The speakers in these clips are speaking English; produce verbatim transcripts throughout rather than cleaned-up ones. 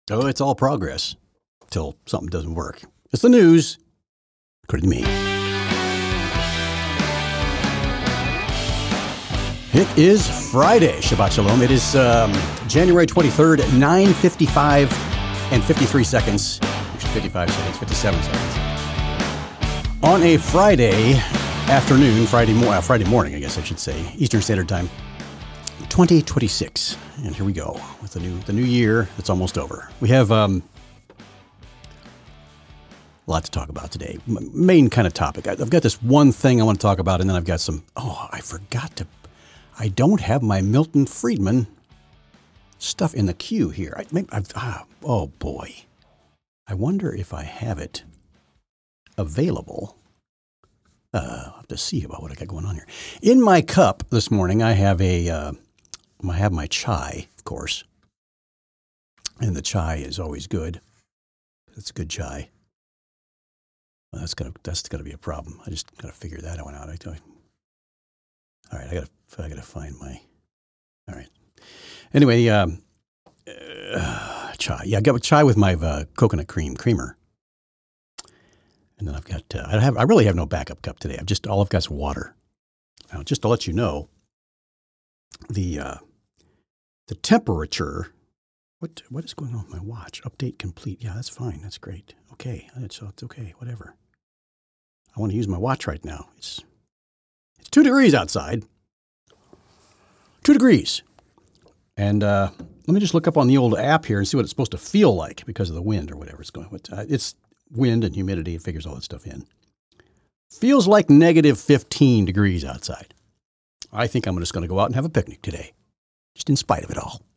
Oh, it's all progress till something doesn't work. It's the news, according to me. It is Friday. Shabbat Shalom. It is um, January twenty-third at nine fifty-five and fifty-three seconds. Actually, fifty-five seconds, fifty-seven seconds. On a Friday afternoon, Friday, mo- uh, Friday morning, I guess I should say, Eastern Standard Time, twenty twenty-six. And here we go with the new the new year that's almost over. We have um, a lot to talk about today. M- main kind of topic. I, I've got this one thing I want to talk about, and then I've got some, oh, I forgot to, I don't have my Milton Friedman stuff in the queue here. I, maybe I've, ah, oh, boy. I wonder if I have it available. Uh, I'll have to see about what I got going on here. In my cup this morning, I have a... Uh, I have my chai, of course, and the chai is always good. It's good chai. Well, that's gonna that's gonna be a problem. I just gotta figure that one out. I, I, all right, I gotta I gotta find my. All right. Anyway, um, uh, chai. Yeah, I got chai with my uh, coconut cream creamer, and then I've got uh, I have I really have no backup cup today. I've just all I've got is water. Now, just to let you know. The uh, the temperature, what what is going on with my watch? Update complete. Yeah, that's fine. That's great. Okay, it's, it's okay. Whatever. I want to use my watch right now. It's it's two degrees outside. Two degrees. And uh, let me just look up on the old app here and see what it's supposed to feel like because of the wind or whatever it's going. With. Uh, it's wind and humidity. It figures all that stuff in. Feels like negative fifteen degrees outside. I think I'm just going to go out and have a picnic today, just in spite of it all.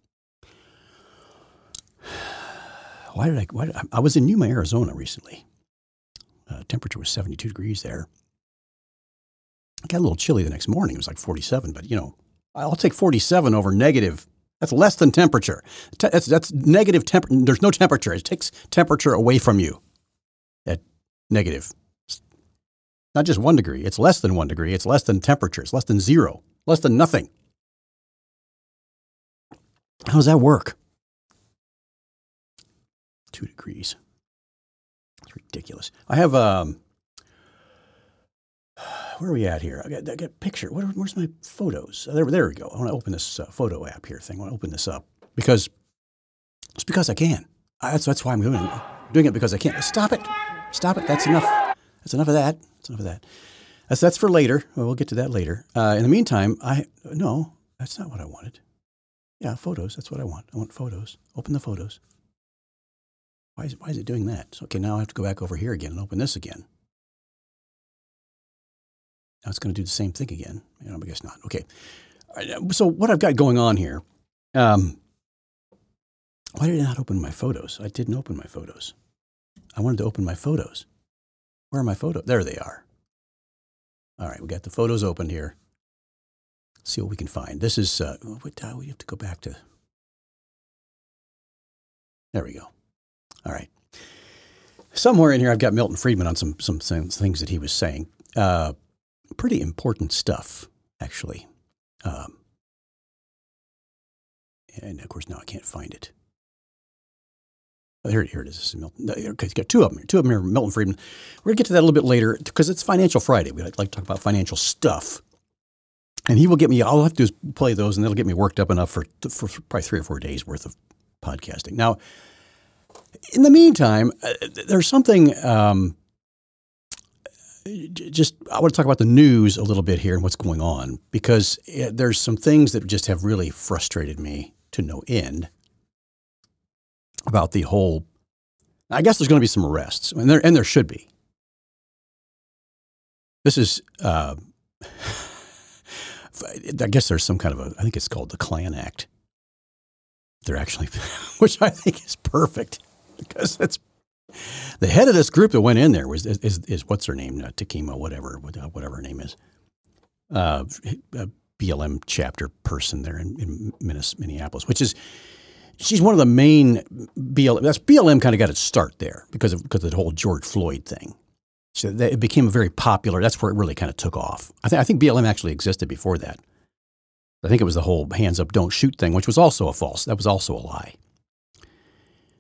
Why did I? Why did I, I was in Yuma, Arizona recently. Uh, temperature was seventy-two degrees there. It got a little chilly the next morning. It was like forty-seven, but you know, I'll take forty-seven over negative. That's less than temperature. Te- that's that's negative temp. There's no temperature. It takes temperature away from you. At negative. Not just one degree. It's less than one degree. It's less than temperature. It's less than zero. Less than nothing. How does that work? Two degrees. It's ridiculous. I have, um, where are we at here? I got, I got a picture. Where, where's my photos? There, there we go. I want to open this uh, photo app here thing. I want to open this up because it's because I can. I, that's, that's why I'm doing it. I'm doing it because I can. Stop it. Stop it. That's enough. That's enough of that. That's enough of that. That's that's for later. Well, we'll get to that later. Uh, in the meantime, I no, that's not what I wanted. Yeah, photos. That's what I want. I want photos. Open the photos. Why is it, why is it doing that? So, okay, now I have to go back over here again and open this again. Now it's going to do the same thing again. You know, I guess not. Okay. So what I've got going on here, um, why did I not open my photos? I didn't open my photos. I wanted to open my photos. Where are my photos? There they are. All right, we got the photos opened here. Let's see what we can find. This is, uh, what, uh, we have to go back to, there we go. All right. Somewhere in here, I've got Milton Friedman on some some, some things that he was saying. Uh, pretty important stuff, actually. Um, and, of course, now I can't find it. Oh, here, here it is. This is Milton. Okay, it's got two of them here. Two of them here, Milton Friedman. We're going to get to that a little bit later because it's Financial Friday. We like, like to talk about financial stuff. And he will get me, all I'll have to do is play those, and that'll get me worked up enough for, for probably three or four days worth of podcasting. Now, in the meantime, uh, there's something, um, just, I want to talk about the news a little bit here and what's going on because uh, there's some things that just have really frustrated me to no end. About the whole, I guess there's going to be some arrests, and there and there should be. This is, uh, I guess there's some kind of a, I think it's called the Klan Act. They're actually, which I think is perfect because that's the head of this group that went in there was is is, is what's her name, uh, Takima, whatever, whatever her name is, uh, a B L M chapter person there in, in Minneapolis, which is. She's one of the main B L M. That's B L M kind of got its start there because of because of the whole George Floyd thing. So that, it became very popular. That's where it really kind of took off. I think I think B L M actually existed before that. I think it was the whole hands up, don't shoot thing, which was also a false. That was also a lie.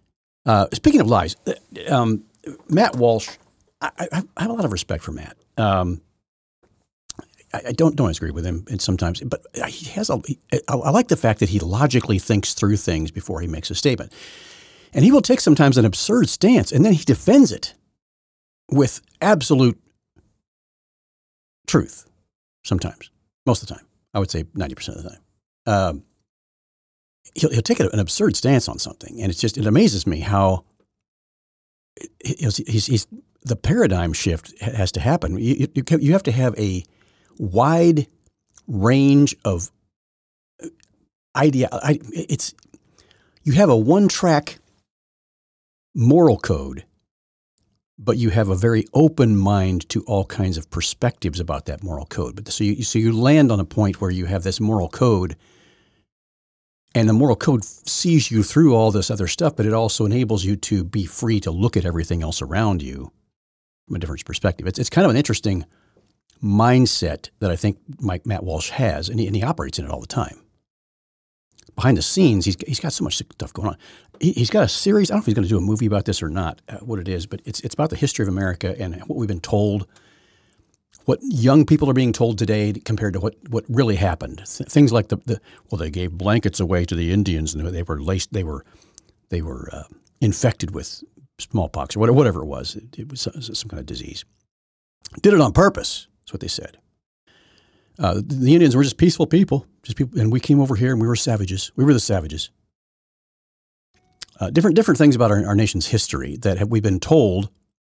Uh, speaking of lies, um, Matt Walsh, I, I, I have a lot of respect for Matt. Um, I, I don't don't disagree with him, and sometimes, but he has a. He, I, I like the fact that he logically thinks through things before he makes a statement, and he will take sometimes an absurd stance, and then he defends it with absolute truth. Sometimes, most of the time, I would say ninety percent of the time. Um, he'll, he'll take an absurd stance on something, and it's just it amazes me how he's, he's, he's the paradigm shift has to happen. You, you, you have to have a wide range of idea. I, it's you have a one-track moral code, but you have a very open mind to all kinds of perspectives about that moral code. But so you so you land on a point where you have this moral code. And the moral code sees you through all this other stuff, but it also enables you to be free to look at everything else around you from a different perspective. It's it's kind of an interesting mindset that I think Mike, Matt Walsh has, and he, and he operates in it all the time. Behind the scenes, he's he's got so much stuff going on. He, he's got a series. I don't know if he's going to do a movie about this or not, uh, what it is, but it's it's about the history of America and what we've been told, what young people are being told today compared to what, what really happened. Th- things like the, the well, they gave blankets away to the Indians, and they were laced, they were they were uh, infected with smallpox or whatever, whatever it was. It, it was some, some kind of disease. Did it on purpose. That's what they said. Uh, the, the Indians were just peaceful people, just people, and we came over here and we were savages. We were the savages. Uh, different different things about our, our nation's history that have, we've been told.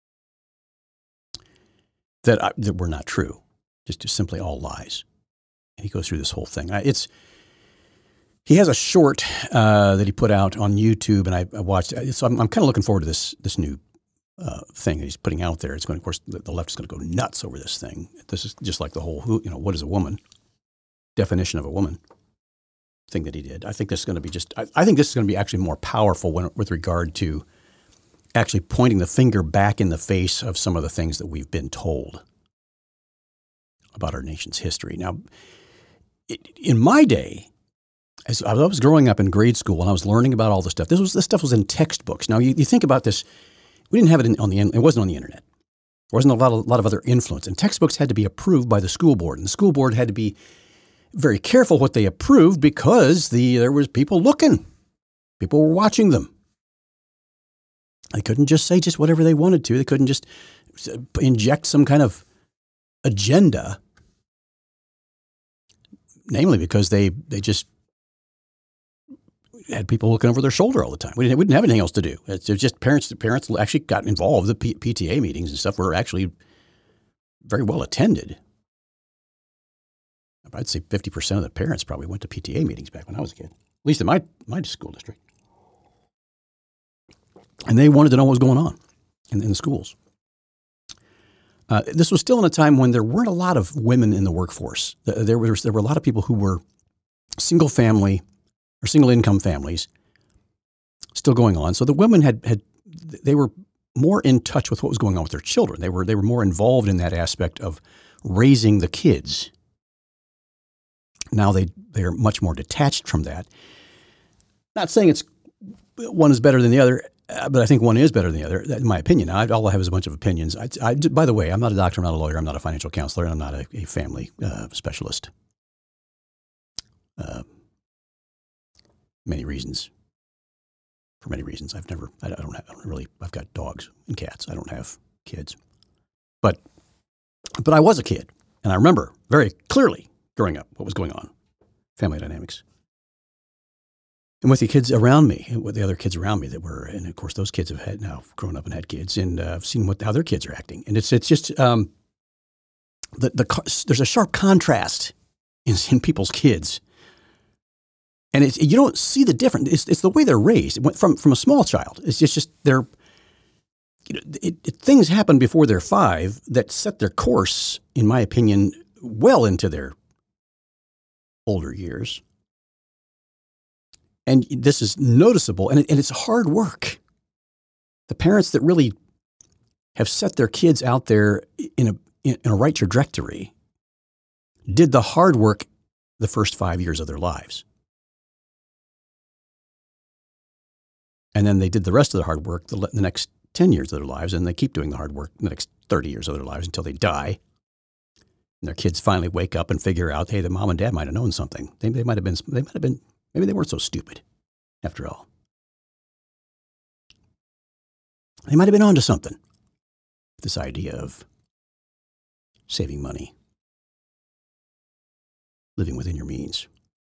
That, I, that were not true, just, just simply all lies. And he goes through this whole thing. I, it's he has a short uh, that he put out on YouTube, and I, I watched. So I'm, I'm kind of looking forward to this this new uh, thing that he's putting out there. It's going, of course, the, the left is going to go nuts over this thing. This is just like the whole, who, you know, what is a woman? Definition of a woman thing that he did. I think this is going to be just. I, I think this is going to be actually more powerful when, with regard to actually pointing the finger back in the face of some of the things that we've been told about our nation's history. Now, in my day, as I was growing up in grade school and I was learning about all this stuff, this was this stuff was in textbooks. Now, you, you think about this, we didn't have it in, on the it wasn't on the internet. There wasn't a lot of, a lot of other influence, and textbooks had to be approved by the school board, and the school board had to be very careful what they approved because the there was people looking, people were watching them. They couldn't just say just whatever they wanted to. They couldn't just inject some kind of agenda, namely because they, they just had people looking over their shoulder all the time. We didn't, we didn't have anything else to do. It's just parents. The parents actually got involved. The P, PTA meetings and stuff were actually very well attended. I'd say fifty percent of the parents probably went to P T A meetings back when I was a kid, at least in my, my school district. And they wanted to know what was going on in, in the schools. Uh, this was still in a time when there weren't a lot of women in the workforce. There were, there were a lot of people who were single family or single income families still going on. So the women had, had they were more in touch with what was going on with their children. They were they were more involved in that aspect of raising the kids. Now they they're much more detached from that. Not saying it's one is better than the other. Uh, but I think one is better than the other, in my opinion. I, all I have is a bunch of opinions. I, I, by the way, I'm not a doctor, I'm not a lawyer, I'm not a financial counselor, and I'm not a, a family uh, specialist. Uh, many reasons. For many reasons. I've never, I don't have, I don't really, I've got dogs and cats. I don't have kids. But, but I was a kid, and I remember very clearly growing up what was going on. Family dynamics. And with the kids around me, with the other kids around me that were, and of course those kids have had now grown up and had kids, and uh, I've seen what how their kids are acting, and it's it's just um, the the there's a sharp contrast in, in people's kids, and it's you don't see the difference. It's it's the way they're raised. It went from from a small child. It's just just they're you know, it, it, things happen before they're five that set their course, in my opinion, well into their older years. And this is noticeable, and, it, and it's hard work. The parents that really have set their kids out there in a in a right trajectory did the hard work the first five years of their lives. And then they did the rest of the hard work the, the next ten years of their lives, and they keep doing the hard work the next thirty years of their lives until they die. And their kids finally wake up and figure out, hey, the mom and dad might have known something. They, they might have been, they might have been, maybe they weren't so stupid after all. They might have been onto something. This idea of saving money, living within your means,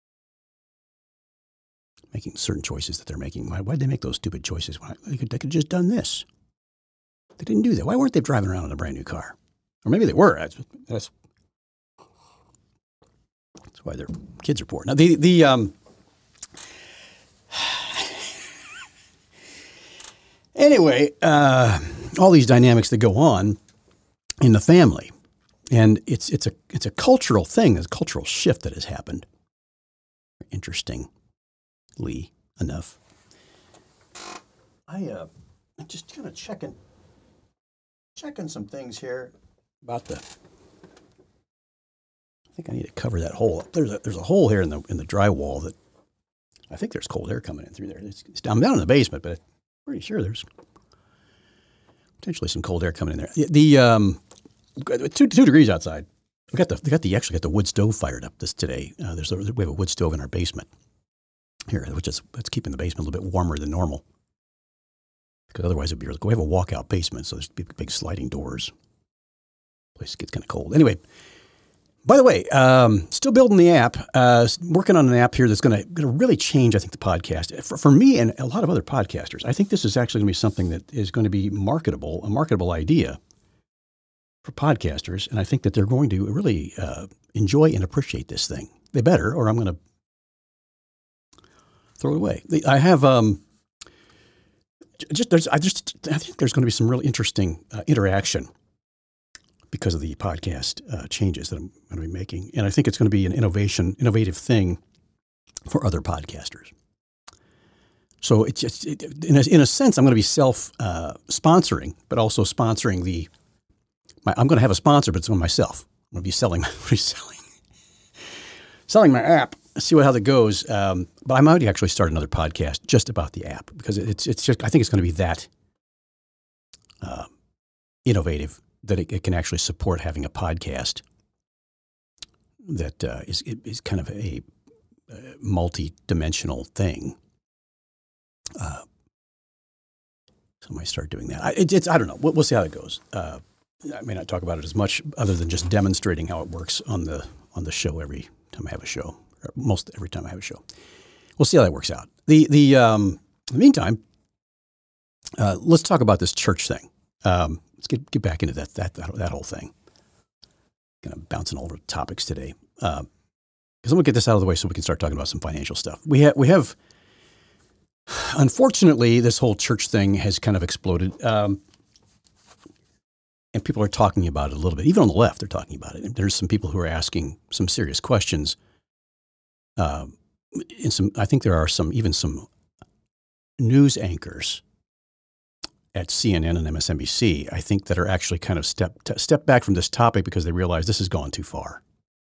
making certain choices that they're making. Why did they make those stupid choices? Why, they could, they could have just done this. They didn't do that. Why weren't they driving around in a brand new car? Or maybe they were. That's, that's, that's why their kids are poor. Now, the, the um, anyway, uh, all these dynamics that go on in the family. And it's it's a it's a cultural thing, it's a cultural shift that has happened. Interestingly enough. I uh, I'm just kind of checking checking some things here about the. I think I need to cover that hole. There's a there's a hole here in the in the drywall that I think there's cold air coming in through there. It's, it's down, I'm down in the basement, but I'm pretty sure there's potentially some cold air coming in there. The, the um. Two two degrees outside. We got the we got the actually got the wood stove fired up this today. Uh, there's a, we have a wood stove in our basement here, which is it's keeping the basement a little bit warmer than normal. Because otherwise it'd be really cold. We have a walkout basement, so there's big, big sliding doors. Place gets kind of cold. Anyway, by the way, um, still building the app. Uh, working on an app here that's going to going to really change, I think, the podcast for, for me and a lot of other podcasters. I think this is actually going to be something that is going to be marketable, a marketable idea for podcasters, and I think that they're going to really uh, enjoy and appreciate this thing. They better, or I'm going to throw it away. I have um, just there's I just I think there's going to be some really interesting uh, interaction because of the podcast uh, changes that I'm going to be making, and I think it's going to be an innovation, innovative thing for other podcasters. So it's just it, in a, in a sense, I'm going to be self uh, sponsoring, but also sponsoring the. My, I'm going to have a sponsor, but it's on myself. I'm going to be selling, I'm going to be selling, selling my app. See what how that goes. Um, but I might actually start another podcast just about the app because it's it's just I think it's going to be that uh, innovative that it, it can actually support having a podcast that uh, is is kind of a, a multi-dimensional thing. Uh, so I might start doing that. I, it, it's I don't know. We'll, we'll see how it goes. Uh, I may not talk about it as much other than just demonstrating how it works on the on the show every time I have a show, or most every time I have a show. We'll see how that works out. The the um, in the meantime, uh, let's talk about this church thing. Um, let's get get back into that that that, that whole thing. Kind of bouncing all over topics today, because uh, I'm gonna get this out of the way so we can start talking about some financial stuff. We have we have, unfortunately, this whole church thing has kind of exploded. Um, And people are talking about it a little bit. Even on the left, they're talking about it. And there's some people who are asking some serious questions. Uh, and some, I think there are some, even some news anchors at C N N and M S N B C, I think, that are actually kind of step step back from this topic because they realize this has gone too far.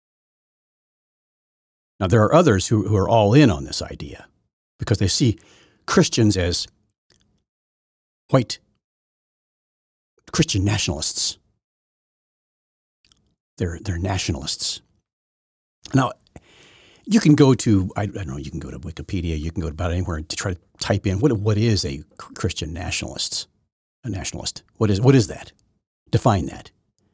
Now, there are others who, who are all in on this idea because they see Christians as white Christian nationalists. They're they're nationalists. Now, you can go to I, I don't know. You can go to Wikipedia. You can go to about anywhere to try to type in what what is a Christian nationalist. A nationalist. What is what is that? Define that.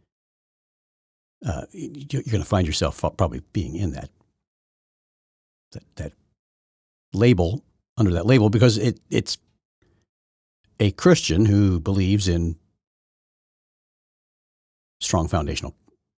Uh, you're going to find yourself probably being in that that that label under that label because it it's a Christian who believes in strong foundational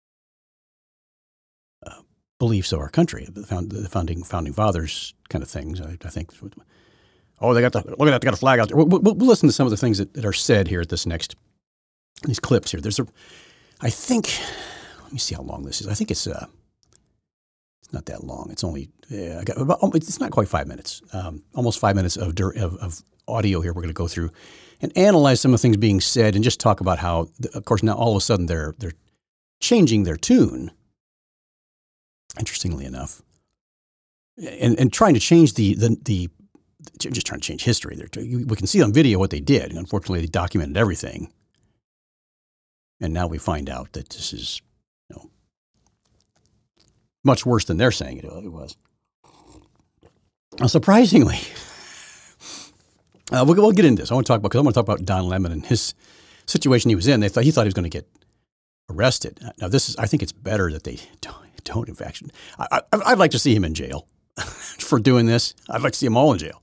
uh, beliefs of our country, the, found, the founding founding fathers kind of things. I, I think. Oh, they got the look at that! They got a flag out there. We'll, we'll, we'll listen to some of the things that, that are said here at this next these clips here. There's a, I think. Let me see how long this is. I think it's uh, it's not that long. It's only yeah, I got about. It's not quite five minutes. Um, almost five minutes of, of of audio here. We're going to go through and analyze some of the things being said, and just talk about how, of course, now all of a sudden they're they're changing their tune. Interestingly enough, and and trying to change the the the they're just trying to change history. They're, we can see on video what they did. Unfortunately, they documented everything. And now we find out that this is, you know, much worse than they're saying it was. Now, surprisingly, uh, we'll, we'll get into this. I want to talk about because I want to talk about Don Lemon and his situation he was in. They thought he thought he was going to get arrested. Now, this is I think it's better that they don't, don't in fact. I, I, I'd like to see him in jail for doing this. I'd like to see them all in jail.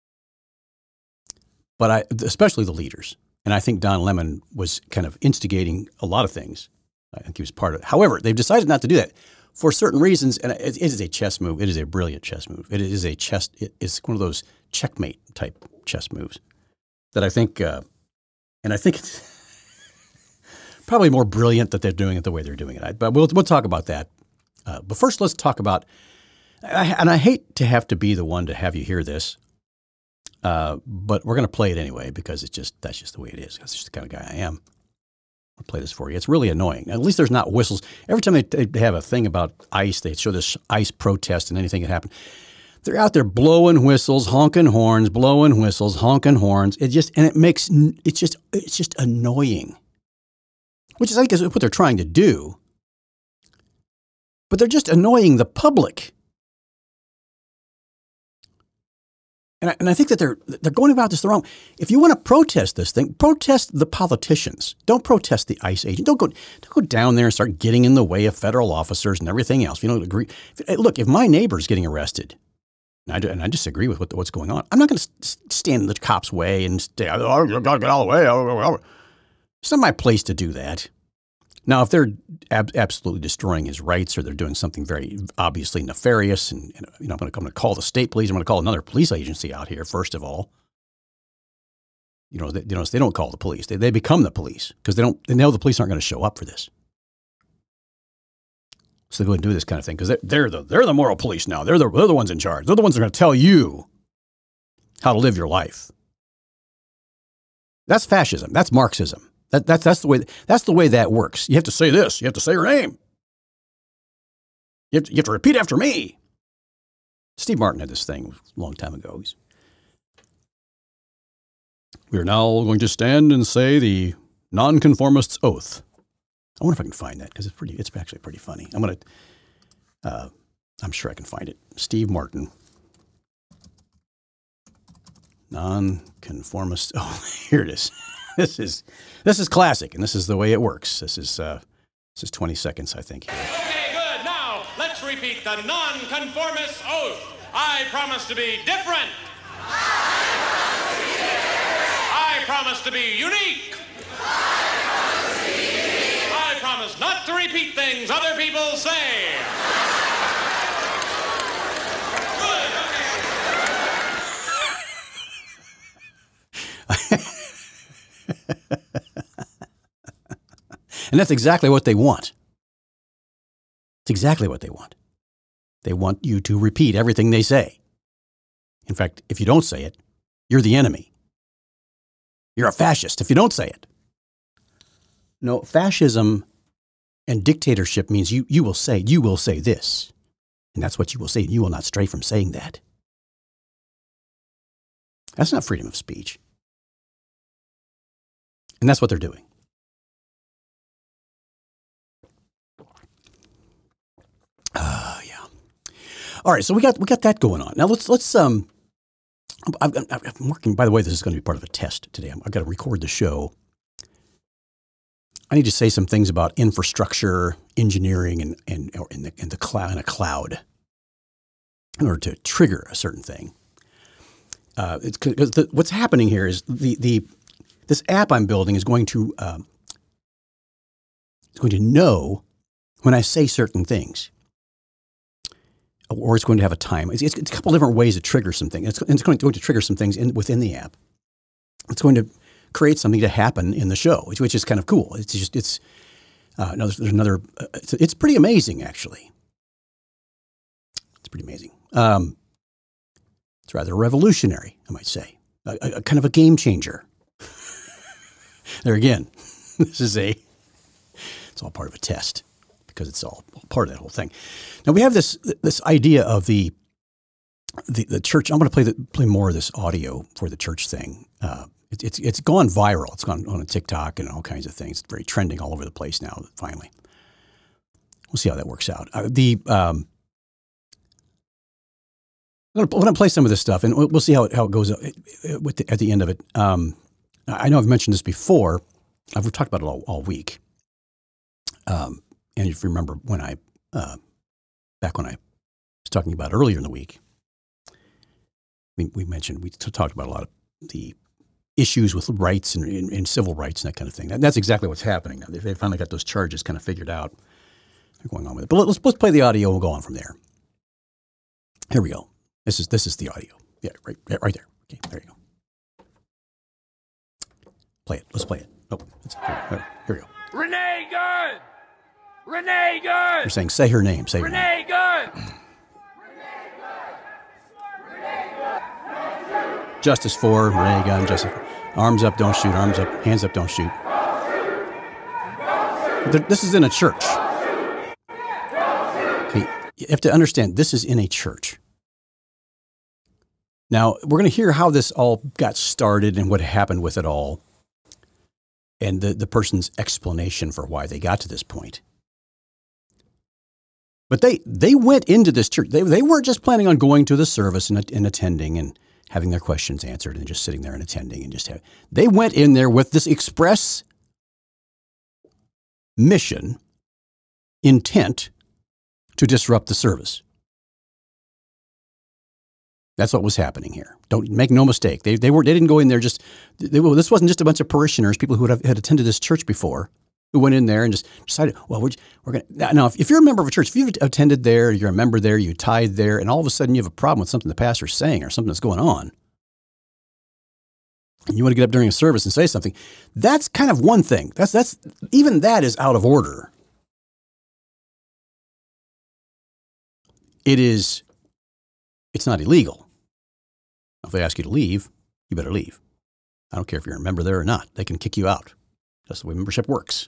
But I, especially the leaders. And I think Don Lemon was kind of instigating a lot of things. I think he was part of it. However, they've decided not to do that for certain reasons. And it, it is a chess move. It is a brilliant chess move. It is a chess. It is one of those checkmate type chess moves that I think, uh, and I think it's probably more brilliant that they're doing it the way they're doing it. But we'll, we'll talk about that. Uh, but first, let's talk about, and I hate to have to be the one to have you hear this, uh, but we're going to play it anyway because it's just that's just the way it is. That's just the kind of guy I am. I'll play this for you. It's really annoying. At least there's not whistles. Every time they, they have a thing about ICE, they show this ICE protest and anything that happened. They're out there blowing whistles, honking horns, blowing whistles, honking horns. It just and it makes it's just it's just annoying. Which is I think is what they're trying to do. But they're just annoying the public. And I, and I think that they're they're going about this the wrong. If you want to protest this thing, protest the politicians. Don't protest the ICE agent. Don't go don't go down there and start getting in the way of federal officers and everything else. If you don't agree. If, look, if my neighbor's getting arrested, and I, do, and I disagree with what, what's going on, I'm not going to stand in the cop's way and stay. Oh, you got to get out of the way. It's not my place to do that. Now, if they're ab- absolutely destroying his rights or they're doing something very obviously nefarious, and, and you know, I'm going to call the state police. I'm going to call another police agency out here. First of all, you know, they, you know, they don't call the police. They they become the police because they don't. They know the police aren't going to show up for this. So they go and do this kind of thing because they're, they're the they're the moral police now. They're the they're the ones in charge. They're the ones that are going to tell you how to live your life. That's fascism. That's Marxism. That, that, that's the way that's the way that works. You have to say this. You have to say your name. You have to, you have to repeat after me. Steve Martin had this thing a long time ago. He's, we are now going to stand and say the nonconformist's oath. I wonder if I can find that because it's pretty. It's actually pretty funny. I'm gonna. Uh, I'm sure I can find it. Steve Martin. Nonconformist. Oh, here it is. This is this is classic, and this is the way it works. This is uh, this is twenty seconds, I think. Okay, good. Now let's repeat the nonconformist oath. I promise to be different. I promise to be unique. I promise not to repeat things other people say. Good. Okay. And that's exactly what they want. It's exactly what they want. They want you to repeat everything they say. In fact, if you don't say it, you're the enemy. You're a fascist if you don't say it. No, fascism and dictatorship means you, you will say, you will say this. And that's what you will say. You will not stray from saying that. That's not freedom of speech. And that's what they're doing. Uh, yeah. All right, so we got we got that going on. Now let's let's um. I'm, I'm, I'm working. By the way, this is going to be part of a test today. I'm, I've got to record the show. I need to say some things about infrastructure, engineering, and and or in the in the cloud in a cloud in order to trigger a certain thing. Uh, it's because what's happening here is the the this app I'm building is going to um, it's going to know when I say certain things. Or it's going to have a time. It's, it's, it's a couple different ways to trigger something. It's, it's going, to, going to trigger some things in, within the app. It's going to create something to happen in the show, which, which is kind of cool. It's just it's uh, no, there's, there's another. Uh, it's, it's pretty amazing, actually. It's pretty amazing. Um, it's rather revolutionary, I might say. A, a, a kind of a game changer. There again, this is a. It's all part of a test. Because it's all part of that whole thing. Now we have this this idea of the the the church. I'm going to play the, play more of this audio for the church thing. Uh, it, it's it's gone viral. It's gone on TikTok and all kinds of things. It's very trending all over the place now. Finally, we'll see how that works out. Uh, the um, I'm going to play some of this stuff, and we'll see how it, how it goes with the, at the end of it. Um, I know I've mentioned this before. I've talked about it all, all week. Um, and if you remember when I, uh, back when I was talking about earlier in the week, we, we mentioned, we t- talked about a lot of the issues with rights and, and, and civil rights and that kind of thing. And that's exactly what's happening now. They, they finally got those charges kind of figured out. They're going on with it. But let's, let's play the audio and we'll go on from there. Here we go. This is this is the audio. Yeah, right, right there. Okay, there you go. Play it. Let's play it. Oh, it's, here, here we go. Renee Good! Renee Good! You're saying, say her name. Say her Renee name. Good! Justice for Renee Gunn. Justice. Arms up, don't shoot. Arms up, hands up, don't shoot. This is in a church. Okay, you have to understand, this is in a church. Now, we're going to hear how this all got started and what happened with it all, and the, the person's explanation for why they got to this point. But they they went into this church. They they weren't just planning on going to the service and, and attending and having their questions answered and just sitting there and attending and just have. They went in there with this express mission, intent to disrupt the service. That's what was happening here. Don't make no mistake. They they were they didn't go in there just. They, this wasn't just a bunch of parishioners, people who had, had attended this church before, who went in there and just decided, well, we're, we're going to. Now, if, if you're a member of a church, if you've attended there, you're a member there, you tithe there, and all of a sudden you have a problem with something the pastor's saying or something that's going on, and you want to get up during a service and say something, that's kind of one thing. That's that's even that is out of order. It is. It's not illegal. If they ask you to leave, you better leave. I don't care if you're a member there or not. They can kick you out. That's the way membership works.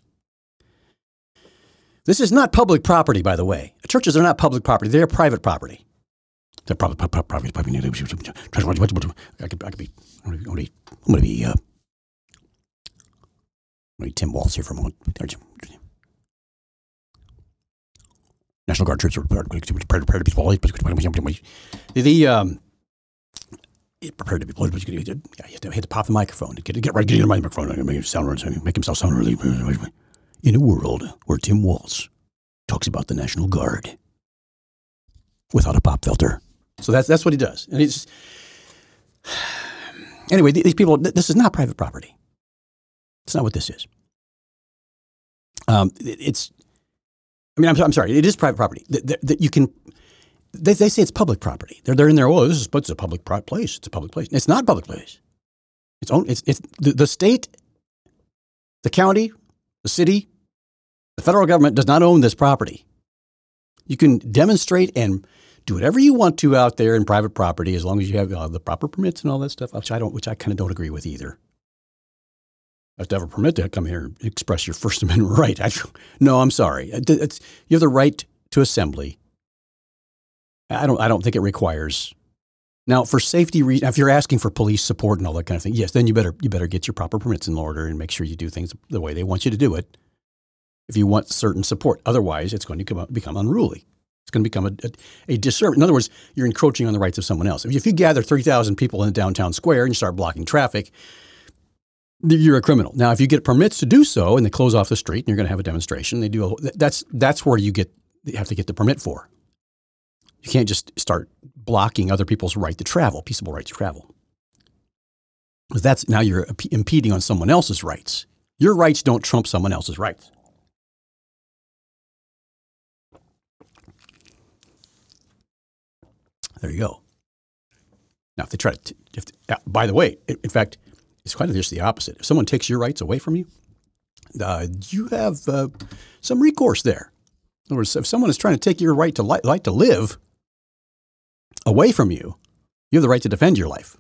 This is not public property, by the way. Churches are not public property. They're private property. They're private property. I could, I could be, I'm going to be, uh, I'm going to be Tim Walz here for a moment. National Guard troops are prepared to be swallowed. The, um, prepared to be blown, but you have to, have to pop the microphone to get, get right, get in the microphone, and make, sound, make himself sound really. In a world where Tim Walz talks about the National Guard without a pop filter. So that's that's what he does. And he's anyway, these people, this is not private property. It's not what this is. Um, it's, I mean, I'm, I'm sorry, it is private property that, that you can. They, they say it's public property. They're they're in there. Oh, this is it's a public place. It's a public place. It's not a public place. It's own. It's it's the, the state, the county, the city, the federal government does not own this property. You can demonstrate and do whatever you want to out there in private property as long as you have uh, the proper permits and all that stuff. Which I don't. Which I kind of don't agree with either. You have to have a permit to come here and express your First Amendment right. I, no, I'm sorry. It's, you have the right to assembly. I don't. I don't think it requires. Now, for safety reasons, if you're asking for police support and all that kind of thing, yes, then you better you better get your proper permits in order and make sure you do things the way they want you to do it. If you want certain support, otherwise, it's going to come, become unruly. It's going to become a, a, a disservice. In other words, you're encroaching on the rights of someone else. If you, if you gather three thousand people in the downtown square and you start blocking traffic, you're a criminal. Now, if you get permits to do so and they close off the street and you're going to have a demonstration, they do. A, that's that's where you get you have to get the permit for. You can't just start blocking other people's right to travel, peaceable right to travel. Because that's now you're impeding on someone else's rights. Your rights don't trump someone else's rights. There you go. Now, if they try to, if, by the way, in fact, it's quite just the opposite. If someone takes your rights away from you, uh, you have uh, some recourse there. In other words, if someone is trying to take your right to li- right to live away from you, you have the right to defend your life.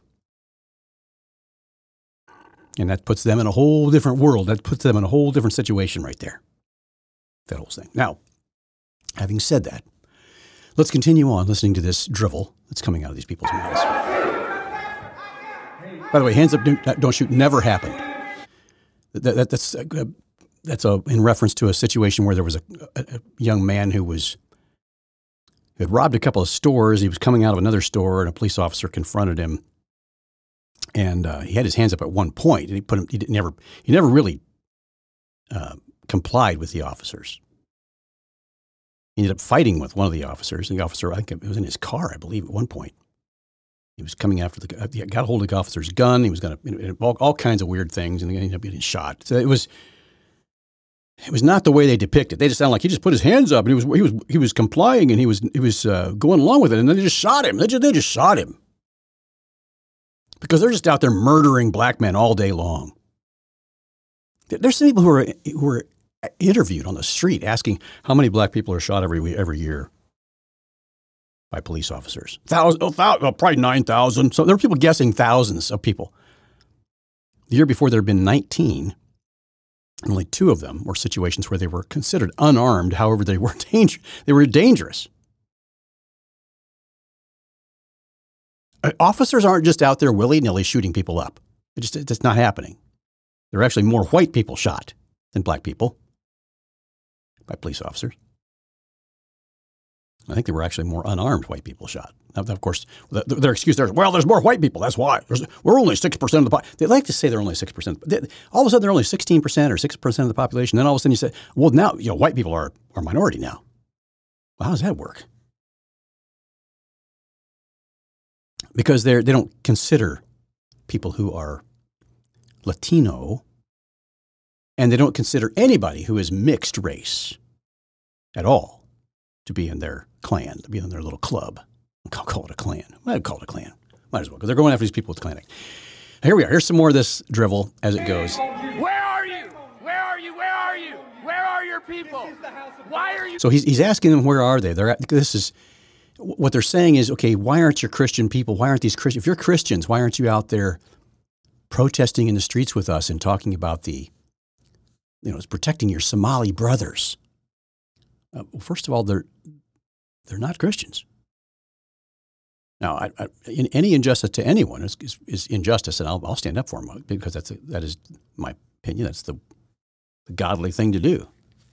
And that puts them in a whole different world. That puts them in a whole different situation right there. That whole thing. Now, having said that, let's continue on listening to this drivel that's coming out of these people's mouths. By the way, hands up, don't shoot never happened. That, that, that's uh, that's a, in reference to a situation where there was a, a, a young man who was who had robbed a couple of stores. He was coming out of another store, and a police officer confronted him. And uh, he had his hands up at one point, and he put him. He never he never really uh, complied with the officers. He ended up fighting with one of the officers. The officer, I think it was in his car, I believe, at one point. He was coming after the, he got a hold of the officer's gun. He was going to, all, all kinds of weird things, and he ended up getting shot. So it was, it was not the way they depict it. They just sound like he just put his hands up, and he was, he was, he was complying, and he was, he was uh, going along with it, and then they just shot him. They just, they just shot him because they're just out there murdering black men all day long. There's some people who are who are interviewed on the street asking how many black people are shot every every year by police officers. Thousand, oh, thousand, oh, probably nine thousand. So there are people guessing thousands of people. The year before, there had been nineteen, and only two of them were situations where they were considered unarmed. However, they were danger, they were dangerous. Uh, officers aren't just out there willy-nilly shooting people up. It just, it's not happening. There are actually more white people shot than black people by police officers. I think there were actually more unarmed white people shot. Now, of course, their excuse there is, well, there's more white people. That's why. There's, we're only six percent of the population. They like to say they're only six percent. But they, all of a sudden, they're only sixteen percent or six percent of the population. Then all of a sudden you say, well, now, you know, white people are, are minority now. Well, how does that work? Because they they don't consider people who are Latino, and they don't consider anybody who is mixed race at all to be in their clan, to be in their little club. I'll call it a clan. I'd call it a clan. Might as well, because they're going after these people with Klan Act. Here we are. Here's some more of this drivel as it goes. Where are you? Where are you? Where are you? Where are your people? Why are you? So he's he's asking them, where are they? They're at, this is what they're saying is, okay, why aren't your Christian people? Why aren't these Christians? If you're Christians, why aren't you out there protesting in the streets with us and talking about the, you know, it's protecting your Somali brothers? Uh, well, first of all, they're they're not Christians. Now, I, I, in, any injustice to anyone is, is, is injustice, and I'll, I'll stand up for them because that's a, that is my opinion. That's the, the godly thing to do.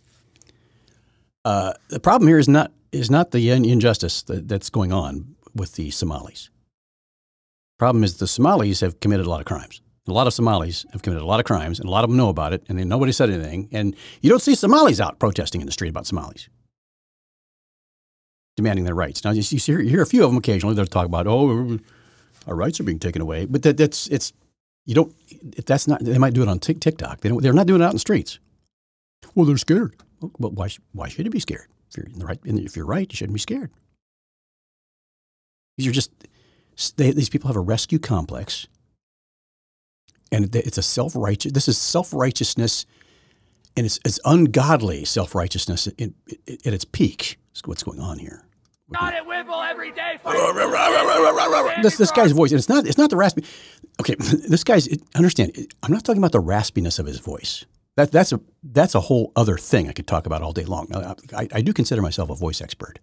Uh, the problem here is not is not the injustice that, that's going on with the Somalis. Problem is the Somalis have committed a lot of crimes. A lot of Somalis have committed a lot of crimes, and a lot of them know about it, and then nobody said anything. And you don't see Somalis out protesting in the street about Somalis, demanding their rights. Now, you, see, you hear a few of them occasionally. They'll talk about, oh, our rights are being taken away. But that, that's it's you don't. That's not. They might do it on TikTok. They don't. They're not doing it out in the streets. Well, they're scared. Well, why? Why should you be scared? If you're in the right, if you're right, you shouldn't be scared. These are just. They, these people have a rescue complex, and it's a self-righteous. This is self-righteousness, and it's, it's ungodly self-righteousness at, at, at its peak. That's what's going on here. Not at Whipple every day. This this guy's voice, and it's not it's not the raspy. Okay, this guy's. Understand? I'm not talking about the raspiness of his voice. That that's a that's a whole other thing I could talk about all day long. I, I, I do consider myself a voice expert.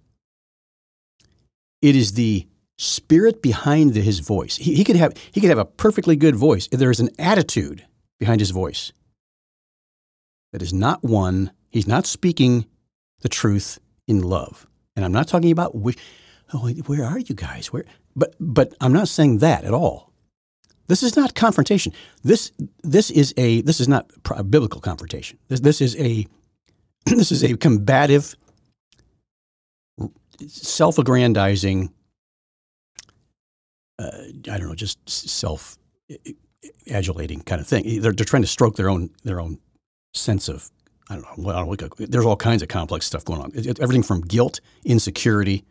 It is the spirit behind the, his voice. He, he could have he could have a perfectly good voice. There is an attitude behind his voice that is not one. He's not speaking the truth in love. And I'm not talking about which, oh, where are you guys? Where? But but I'm not saying that at all. This is not confrontation. This this is a this is not a biblical confrontation. This this is a this is a combative, self-aggrandizing. Uh, I don't know, just self-adulating kind of thing. They're they're trying to stroke their own their own sense of. I don't know. Well, I don't know. There's all kinds of complex stuff going on. It, it, everything from guilt, insecurity,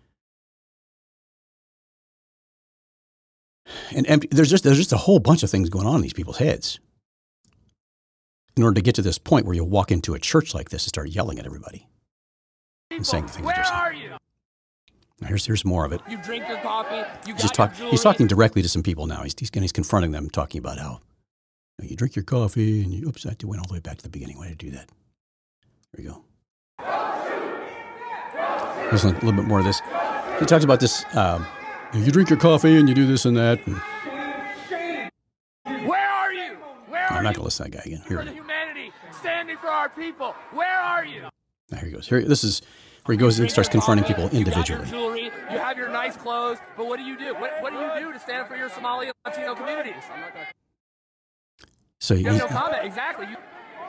and empty. There's just there's just a whole bunch of things going on in these people's heads. In order to get to this point where you walk into a church like this and start yelling at everybody and saying the things Where that you're saying. are you? Now here's here's more of it. You drink your coffee. You He's just got talk, your He's jewelry. talking directly to some people now. He's he's, he's confronting them, talking about how you, know, you drink your coffee and you. Oops, I went all the way back to the beginning. Why did I do that? There you go. There's a little bit more of this. He talks about this, um, you drink your coffee and you do this and that. And Where are you? Where are I'm not you? going to listen to that guy again. Here For we the go. humanity, standing for our people. Where are you? Now, here he goes. Here, this is where he goes and starts confronting people individually. You got your jewelry, you have your nice clothes, but what do you do? What, what do you do to stand up for your Somali and Latino communities? I'm not gonna... So he, You have no comment. Exactly. You...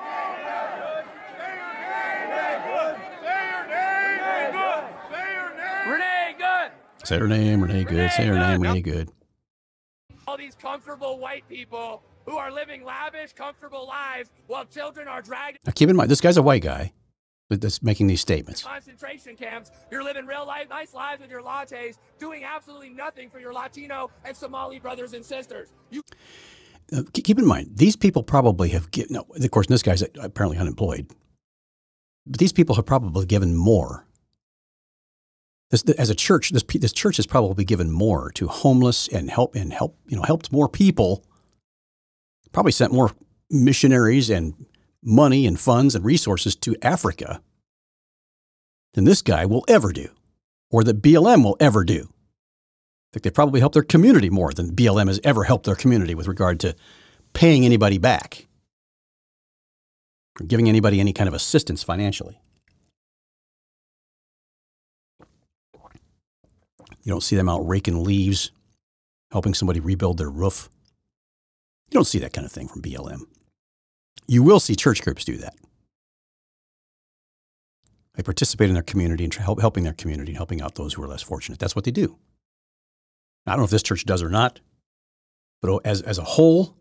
Renee Good. say her name, Renee Good. Say her name, Renee Good. All these comfortable white people who are living lavish, comfortable lives while children are dragged Now, keep in mind, this guy's a white guy that's making these statements. to concentration camps. You're living real life, nice lives with your lattes, doing absolutely nothing for your Latino and Somali brothers and sisters. You Uh, keep in mind, these people probably have given, no, of course, this guy's apparently unemployed, but these people have probably given more. This, as a church, this, this church has probably given more to homeless and help and help, you know, helped more people, probably sent more missionaries and money and funds and resources to Africa than this guy will ever do, or that B L M will ever do. I think they probably helped their community more than B L M has ever helped their community with regard to paying anybody back or giving anybody any kind of assistance financially. You don't see them out raking leaves, helping somebody rebuild their roof. You don't see that kind of thing from B L M. You will see church groups do that. They participate in their community and help, helping their community and helping out those who are less fortunate. That's what they do. I don't know if this church does or not, but as, as a whole,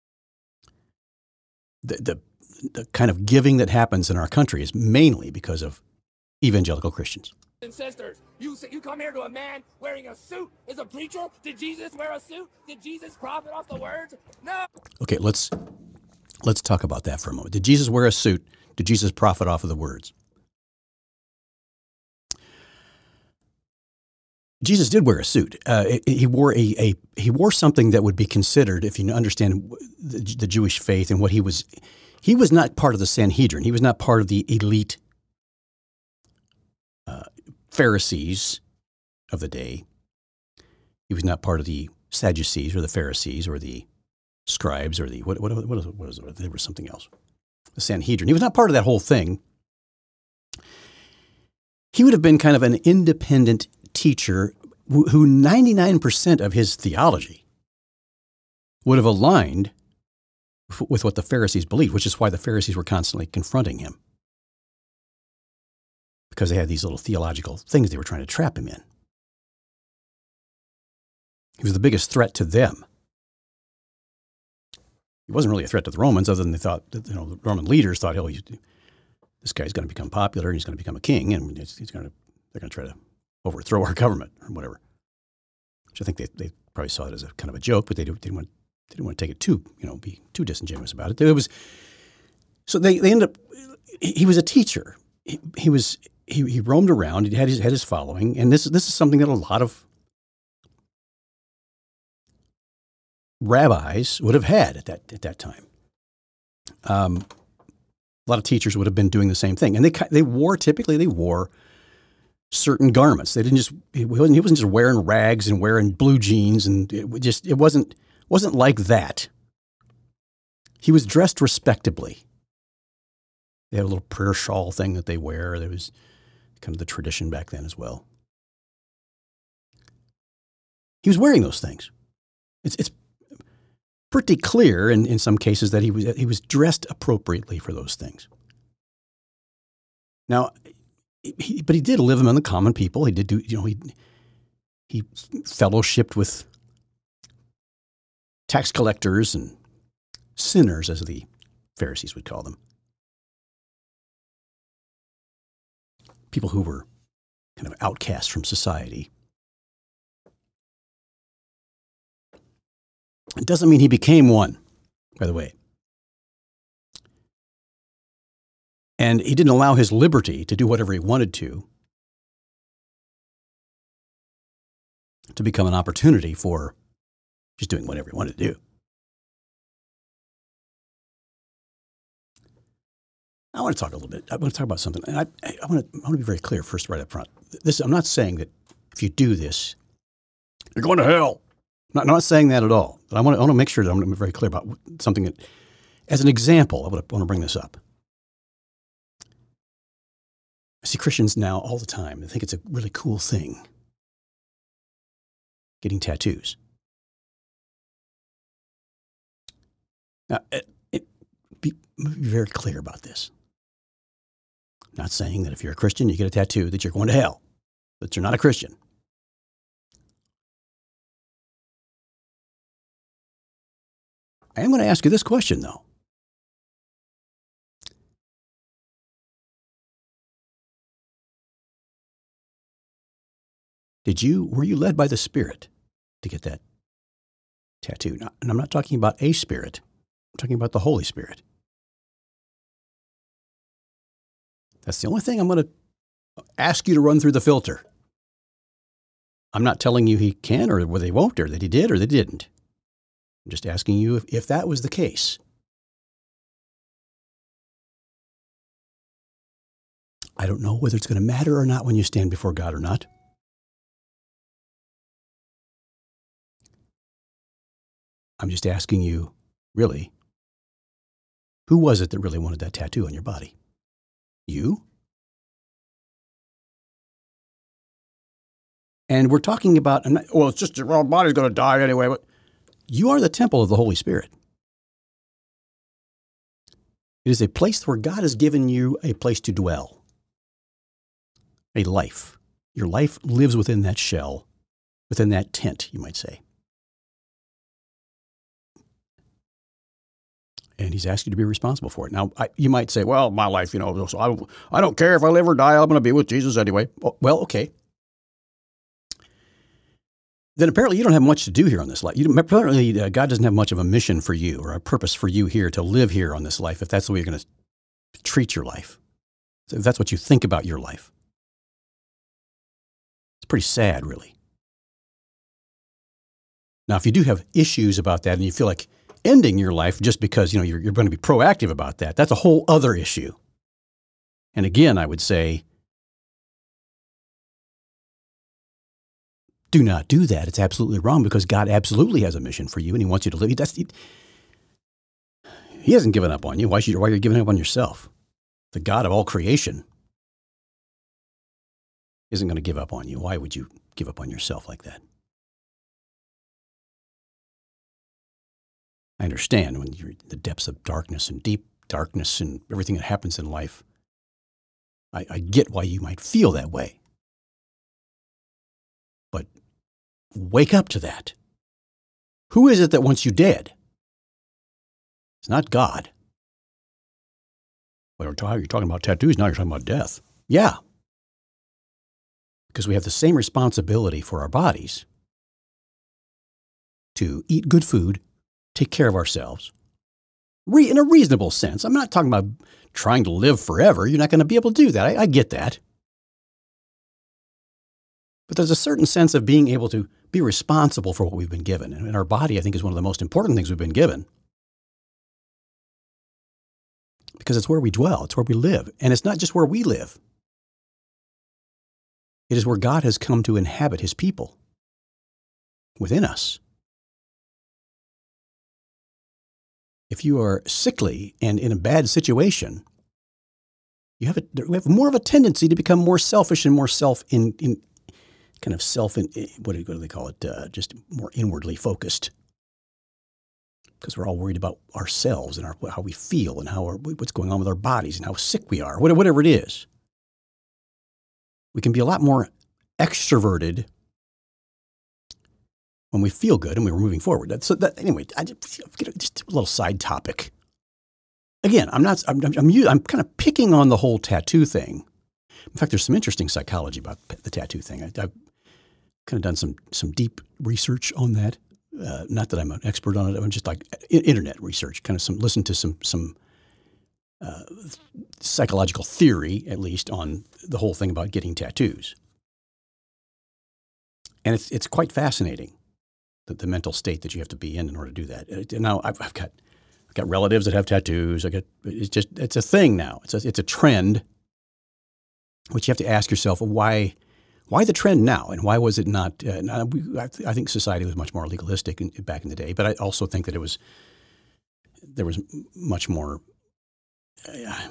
the, the, the kind of giving that happens in our country is mainly because of evangelical Christians. and sisters, you you come here to a man wearing a suit as a preacher? Did Jesus wear a suit? Did Jesus profit off the words? No. Okay, let's let's talk about that for a moment. Did Jesus wear a suit? Did Jesus profit off of the words? Jesus did wear a suit. Uh, he wore a, a he wore something that would be considered, if you understand the, the Jewish faith and what he was. He was not part of the Sanhedrin. He was not part of the elite uh, Pharisees of the day. He was not part of the Sadducees or the Pharisees or the scribes or the what what what was, what was it? There was something else. The Sanhedrin. He was not part of that whole thing. He would have been kind of an independent teacher who ninety-nine percent of his theology would have aligned with what the Pharisees believed, which is why the Pharisees were constantly confronting him, because they had these little theological things they were trying to trap him in. He was the biggest threat to them. He wasn't really a threat to the Romans, other than they thought that, you know, the Roman leaders thought, oh, he's, this guy's going to become popular and he's going to become a king, and he's, he's going to they're going to try to overthrow our government or whatever. Which I think they, they probably saw it as a kind of a joke, but they didn't want they didn't want to take it too, you know, be too disingenuous about it. It was so they, they ended up. He, he was a teacher. He, he was he, he roamed around. He had his had his following, and this this is something that a lot of rabbis would have had at that at that time. Um, a lot of teachers would have been doing the same thing, and they they wore typically they wore certain garments. They didn't just he wasn't, he wasn't just wearing rags and wearing blue jeans, and it just it wasn't wasn't like that. He was dressed respectably. They had a little prayer shawl thing that they wear. There was kind of the tradition back then as well. He was wearing those things. It's it's pretty clear in, in some cases that he was he was dressed appropriately for those things. Now, he, but he did live among the common people. He did do, you know, he he fellowshipped with tax collectors and sinners, as the Pharisees would call them. People who were kind of outcasts from society. It doesn't mean he became one, by the way. And he didn't allow his liberty to do whatever he wanted to, to become an opportunity for just doing whatever he wanted to do. I want to talk a little bit. I want to talk about something. And I, I, want to, I want to be very clear first, right up front. This, I'm not saying that if you do this, you're going to hell. I'm not, I'm not saying that at all. But I want to, I want to make sure that I'm very clear about something that, as an example, I want to bring this up. I see Christians now all the time. They think it's a really cool thing, getting tattoos. Now, it, it, be, be very clear about this. I'm not saying that if you're a Christian, you get a tattoo, that you're going to hell, that you're not a Christian. I am going to ask you this question, though. Did you, were you led by the Spirit to get that tattoo? Now, and I'm not talking about a spirit. I'm talking about the Holy Spirit. That's the only thing I'm going to ask you to run through the filter. I'm not telling you he can or whether he won't or that he did or that he didn't. I'm just asking you if, if that was the case. I don't know whether it's going to matter or not when you stand before God or not. I'm just asking you, really, who was it that really wanted that tattoo on your body? You? And we're talking about, I'm not, well, it's just your well, body's going to die anyway, but you are the temple of the Holy Spirit. It is a place where God has given you a place to dwell, a life. Your life lives within that shell, within that tent, you might say. And he's asked you to be responsible for it. Now, I, you might say, well, my life, you know, so I, I don't care if I live or die, I'm going to be with Jesus anyway. Well, okay. Then apparently you don't have much to do here on this life. You, apparently uh, God doesn't have much of a mission for you or a purpose for you here to live here on this life if that's the way you're going to treat your life. So if that's what you think about your life. It's pretty sad, really. Now, if you do have issues about that and you feel like ending your life just because, you know, you're, you're going to be proactive about that, that's a whole other issue. And again, I would say, do not do that. It's absolutely wrong because God absolutely has a mission for you and he wants you to live. That's, he, he hasn't given up on you. Why, should, why are you giving up on yourself? The God of all creation isn't going to give up on you. Why would you give up on yourself like that? I understand when you're in the depths of darkness and deep darkness and everything that happens in life. I, I get why you might feel that way. But wake up to that. Who is it that wants you dead? It's not God. Well, you're talking about tattoos, now you're talking about death. Yeah. Because we have the same responsibility for our bodies to eat good food, take care of ourselves, Re- in a reasonable sense. I'm not talking about trying to live forever. You're not going to be able to do that. I, I get that. But there's a certain sense of being able to be responsible for what we've been given. And our body, I think, is one of the most important things we've been given. Because it's where we dwell. It's where we live. And it's not just where we live. It is where God has come to inhabit his people within us. If you are sickly and in a bad situation, you have, a, we have more of a tendency to become more selfish and more self in, in kind of self in what do, what do they call it? Uh, just more inwardly focused, because we're all worried about ourselves and our, how we feel and how our, what's going on with our bodies and how sick we are, whatever it is. We can be a lot more extroverted when we feel good and we're moving forward. That's, so that, anyway, I just, just a little side topic. Again, I'm not. I'm, I'm, I'm kind of picking on the whole tattoo thing. In fact, there's some interesting psychology about the tattoo thing. I, I've kind of done some some deep research on that. Uh, not that I'm an expert on it. I'm just like internet research. Kind of some listen to some some uh, psychological theory, at least, on the whole thing about getting tattoos. And it's it's quite fascinating. The, the mental state that you have to be in in order to do that. Now, I've, I've got I've got relatives that have tattoos. I got it's just it's a thing now. It's a, it's a trend. Which you have to ask yourself, why Why the trend now, and why was it not? Uh, not we, I, th- I think society was much more legalistic in, back in the day, but I also think that it was there was much more. Uh,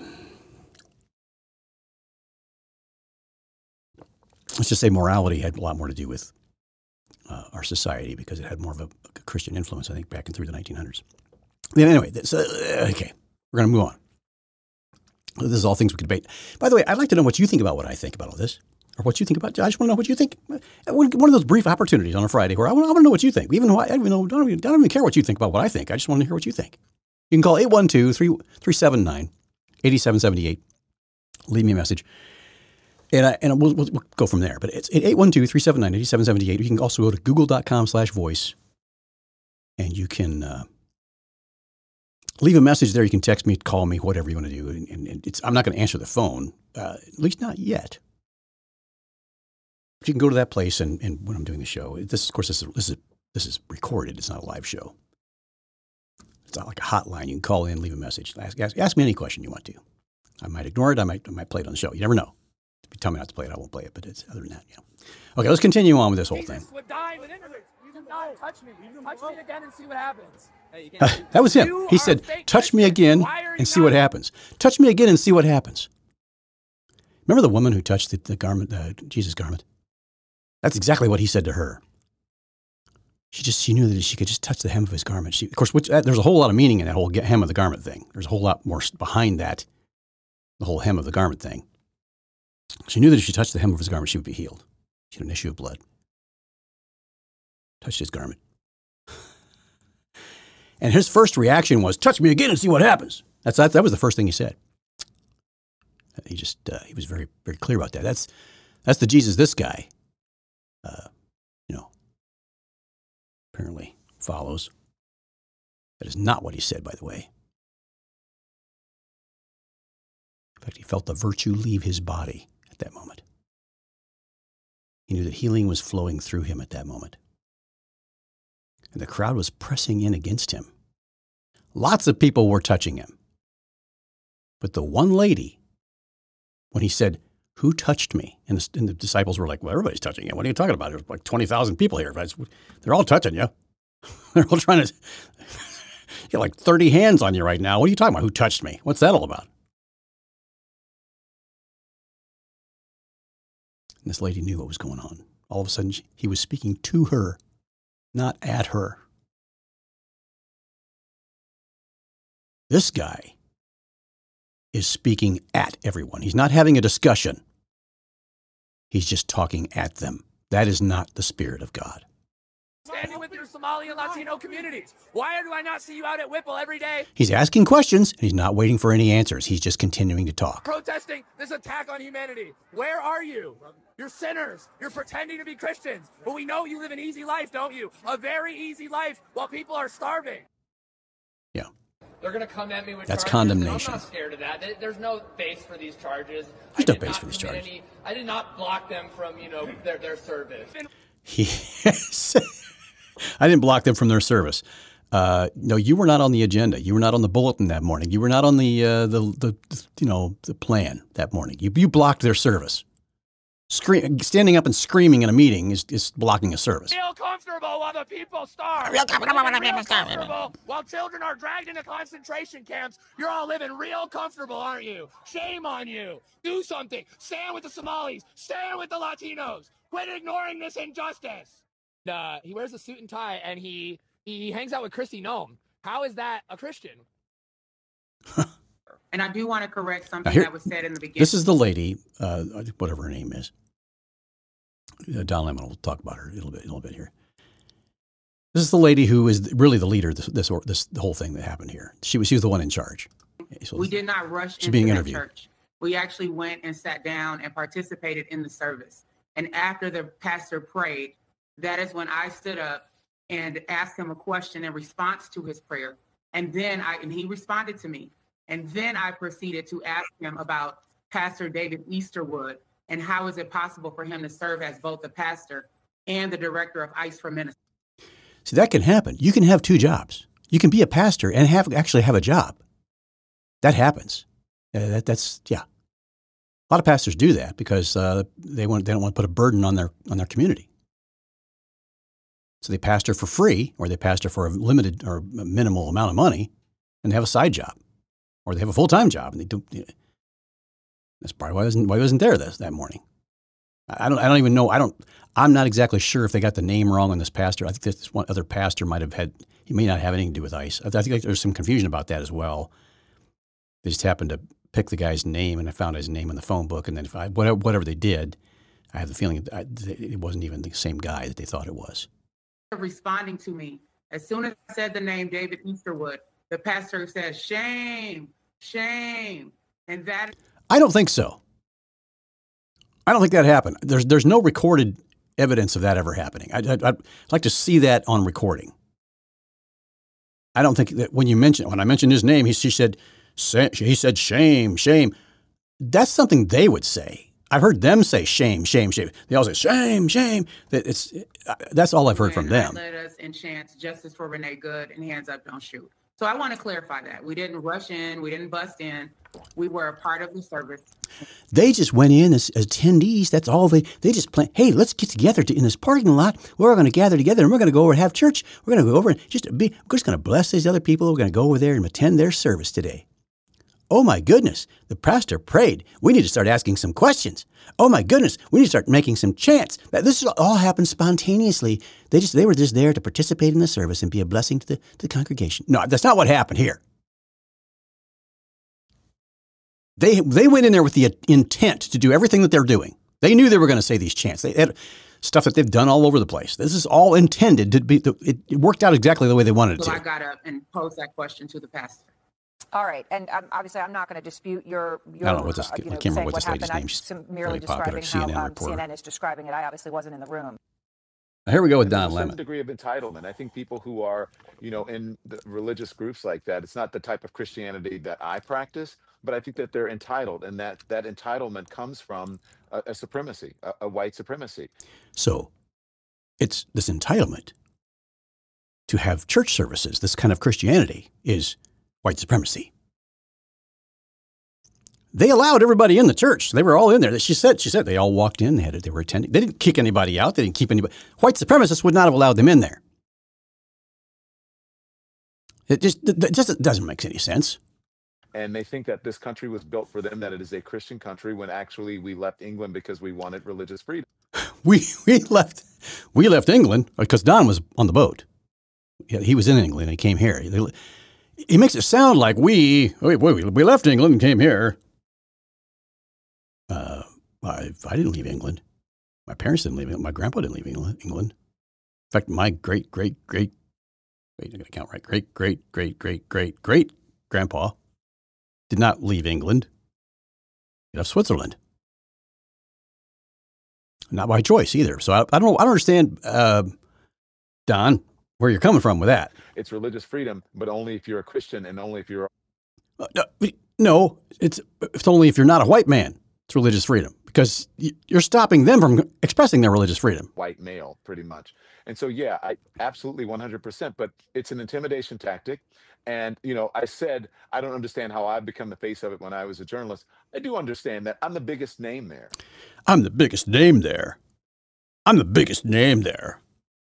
let's just say morality had a lot more to do with uh, our society because it had more of a, a Christian influence, I think, back in through the nineteen hundreds. Then anyway, this, uh, okay, we're going to move on. This is all things we could debate. By the way, I'd like to know what you think about what I think about all this, or what you think about. I just want to know what you think. One of those brief opportunities on a Friday where I want, I want to know what you think. Even though I don't even know, don't even, don't even care what you think about what I think. I just want to hear what you think. You can call eight one two, three seven nine, eight seven seven eight. Leave me a message. And, I, and we'll, we'll, we'll go from there. But it's eight one two, three seven nine, eight seven seven eight. You can also go to google.com slash voice. And you can uh, leave a message there. You can text me, call me, whatever you want to do. And, and it's, I'm not going to answer the phone, uh, at least not yet. But you can go to that place and, and when I'm doing the show, this, of course, this is, this is this is recorded. It's not a live show. It's not like a hotline. You can call in, leave a message. Ask, ask, ask me any question you want to. I might ignore it. I might I might play it on the show. You never know. If you tell me not to play it, I won't play it. But it's other than that, you know. Okay, let's continue on with this whole Jesus thing. would die with ignorance. You do not touch me. Touch me again and see what happens. Uh, that was him. You He are said, a fake touch me Christian. again Why are you and see what not? happens. Touch me again and see what happens. Remember the woman who touched the, the garment, uh, Jesus' garment? That's exactly what he said to her. She just, she knew that she could just touch the hem of his garment. She, of course, which, uh, there's a whole lot of meaning in that whole hem of the garment thing. There's a whole lot more behind that, the whole hem of the garment thing. She knew that if she touched the hem of his garment, she would be healed. She had an issue of blood. Touched his garment. And his first reaction was, touch me again and see what happens. That's, that, that was the first thing he said. He just, uh, he was very, very clear about that. That's, that's the Jesus this guy, uh, you know, apparently follows. That is not what he said, by the way. In fact, he felt the virtue leave his body at that moment. He knew that healing was flowing through him at that moment. And the crowd was pressing in against him. Lots of people were touching him. But the one lady, when he said, who touched me? And the, and the disciples were like, well, everybody's touching you. What are you talking about? There's like twenty thousand people here. They're all touching you. They're all trying to, you got like thirty hands on you right now. What are you talking about? Who touched me? What's that all about? And this lady knew what was going on. All of a sudden, he was speaking to her, not at her. This guy is speaking at everyone. He's not having a discussion. He's just talking at them. That is not the Spirit of God. Standing with your Somali and Latino communities. Why do I not see you out at Whipple every day He's asking questions, and he's not waiting for any answers. He's just continuing to talk. protesting this attack on humanity? Where are you? You're sinners. You're pretending to be Christians. But we know you live an easy life, don't you? A very easy life while people are starving. Yeah. They're going to come at me with That's charges. condemnation. I'm not scared of that. There- There's no base for these charges. There's I no did base not for these commit charges. Any, I did not block them from, you know, their, their service. Yes. I didn't block them from their service. Uh, no, you were not on the agenda. You were not on the bulletin that morning. You were not on the uh, the, the you know the plan that morning. You you blocked their service. Scream, standing up and screaming in a meeting is, is blocking a service. Real comfortable while the people starve. Real comfortable while the Living people real starve. comfortable while children are dragged into concentration camps. You're all living real comfortable, aren't you? Shame on you. Do something. Stand with the Somalis. Stand with the Latinos. Quit ignoring this injustice. Uh, he wears a suit and tie, and he he hangs out with Christy Nome. How is that a Christian? And I do want to correct something here- that was said in the beginning. This is the lady, uh, whatever her name is. Uh, Don Lemon will talk about her a little bit, a little bit here. This is the lady who is really the leader of this, this, this the whole thing that happened here. She was, she was the one in charge. So We did not rush She's into being that interviewed. church. We actually went and sat down and participated in the service. And after the pastor prayed, that is when I stood up and asked him a question in response to his prayer. And then I, and he responded to me. And then I proceeded to ask him about Pastor David Easterwood and how is it possible for him to serve as both the pastor and the director of ICE for Ministry. See, that can happen. You can have two jobs. You can be a pastor and have actually have a job. That happens. Uh, that, that's, yeah. A lot of pastors do that because uh, they want they don't want to put a burden on their on their community. So they pastor for free, or they pastor for a limited or a minimal amount of money, and they have a side job, or they have a full time job, and they do. You know, that's probably why I wasn't why I wasn't there this that morning. I don't I don't even know. I don't. I'm not exactly sure if they got the name wrong on this pastor. I think this one other pastor might have had. He may not have anything to do with ICE. I think there's some confusion about that as well. They just happened to pick the guy's name, and I found his name in the phone book. And then if I, whatever, whatever they did, I have the feeling that I, it wasn't even the same guy that they thought it was. Responding to me, as soon as I said the name David Easterwood, the pastor said, "Shame, shame," and that. I don't think so. I don't think that happened. There's there's no recorded evidence of that ever happening. I'd, I'd, I'd like to see that on recording. I don't think that when you mention when I mentioned his name, he she said he said shame, shame. That's something they would say. I've heard them say shame, shame, shame. They all say shame, shame. That it's that's all I've heard from them. Let us enchant justice for Renee Good and hands up, don't shoot. So I want to clarify that we didn't rush in, we didn't bust in. We were a part of the service. They just went in as, as attendees. That's all they. They just planned. Hey, let's get together to, in this parking lot. We're going to gather together, and we're going to go over and have church. We're going to go over and just be. We're just going to bless these other people. We're going to go over there and attend their service today. Oh my goodness! The pastor prayed. We need to start asking some questions. Oh my goodness! We need to start making some chants. This all happened spontaneously. They just they were just there to participate in the service and be a blessing to the, to the congregation. No, that's not what happened here. They they went in there with the intent to do everything that they're doing. They knew they were going to say these chants. They had stuff that they've done all over the place. This is all intended to be. It, it worked out exactly the way they wanted it so to. I got up and posed that question to the pastor. All right, and um, obviously, I'm not going to dispute your. your I don't know what this. uh, you know, I can't remember what this happened. lady's name. I'm She's sim- merely really popular describing C N N how um, reporter. C N N is describing it. I obviously wasn't in the room. Now, here we go with And there's Don a certain Lemon. degree of entitlement. I think people who are, you know, in the religious groups like that, it's not the type of Christianity that I practice, but I think that they're entitled, and that that entitlement comes from a, a supremacy, a, a white supremacy. So, it's this entitlement to have church services. This kind of Christianity is white supremacy. They allowed everybody in the church. They were all in there. She said, she said they all walked in. They had, they were attending. They didn't kick anybody out. They didn't keep anybody. White supremacists would not have allowed them in there. It just, it just doesn't make any sense. And they think that this country was built for them, that it is a Christian country, when actually we left England because we wanted religious freedom. We we left we left England because Don was on the boat. He was in England and he came here. He, he makes it sound like we we we left England and came here. Uh, I, I didn't leave England. My parents didn't leave England. My grandpa didn't leave England. In fact, my great, great, great, wait, I'm going to count right. Great, great, great, great, great, great grandpa did not leave England. He left Switzerland. Not by choice either. So I, I don't know. I don't understand, uh, Don, where you're coming from with that. It's religious freedom, but only if you're a Christian and only if you're. Uh, no, it's it's only if you're not a white man. It's religious freedom because you're stopping them from expressing their religious freedom. White male, pretty much. And so, yeah, I absolutely one hundred percent, but it's an intimidation tactic. And, you know, I said, I don't understand how I've become the face of it when I was a journalist. I do understand that I'm the biggest name there. I'm the biggest name there. I'm the biggest name there.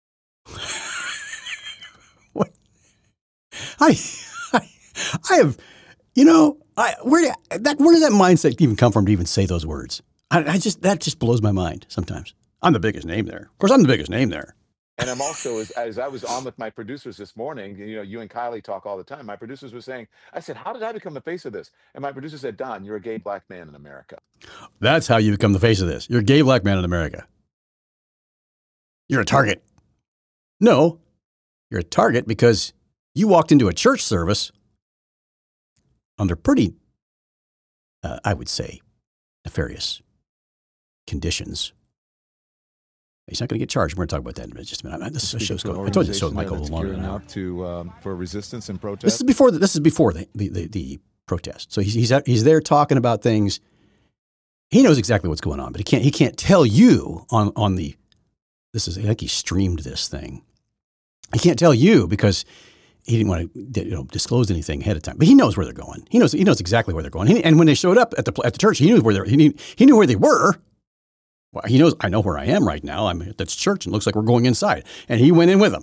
What? I, I, I have, you know, I, where, that, where does that mindset even come from to even say those words? I, I just, that just blows my mind sometimes. I'm the biggest name there. Of course, I'm the biggest name there. And I'm also, as, as I was on with my producers this morning, you know, you and Kylie talk all the time. My producers were saying, I said, how did I become the face of this? And my producer said, Don, you're a gay black man in America. That's how you become the face of this. You're a gay black man in America. You're a target. No, you're a target because you walked into a church service under pretty, uh, I would say, nefarious conditions. He's not going to get charged. We're going to talk about that in just a minute. This is show's going. I told you the show might go a little longer than that. To um, for resistance and protest. This is before the, this is before the the, the, the protest. So he's he's he's there talking about things. He knows exactly what's going on, but he can't he can't tell you on on the. This is I think he streamed this thing. He can't tell you because he didn't want to you know, disclose anything ahead of time. But he knows where they're going. He knows he knows exactly where they're going. He, and when they showed up at the at the church, he knew where they he knew, he knew where they were. Well, he knows I know where I am right now. I'm at this church, and it looks like we're going inside. And he went in with them.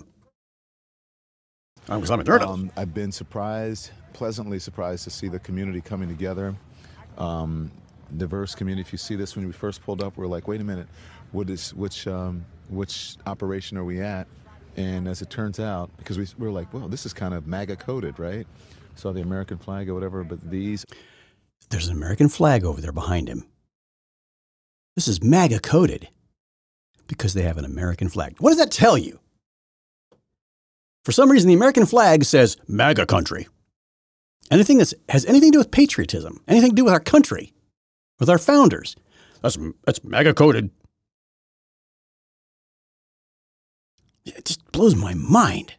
I was I'm a um, I've been surprised, pleasantly surprised to see the community coming together. Um, diverse community. If you see this, when we first pulled up, we're like, wait a minute, what is which um, which operation are we at? And as it turns out, because we, we were like, well, this is kind of MAGA coded, right? Saw the American flag or whatever, but these. There's an American flag over there behind him. This is MAGA coded because they have an American flag. What does that tell you? For some reason, the American flag says MAGA country. Anything that has anything to do with patriotism, anything to do with our country, with our founders, that's, that's MAGA coded. It just blows my mind.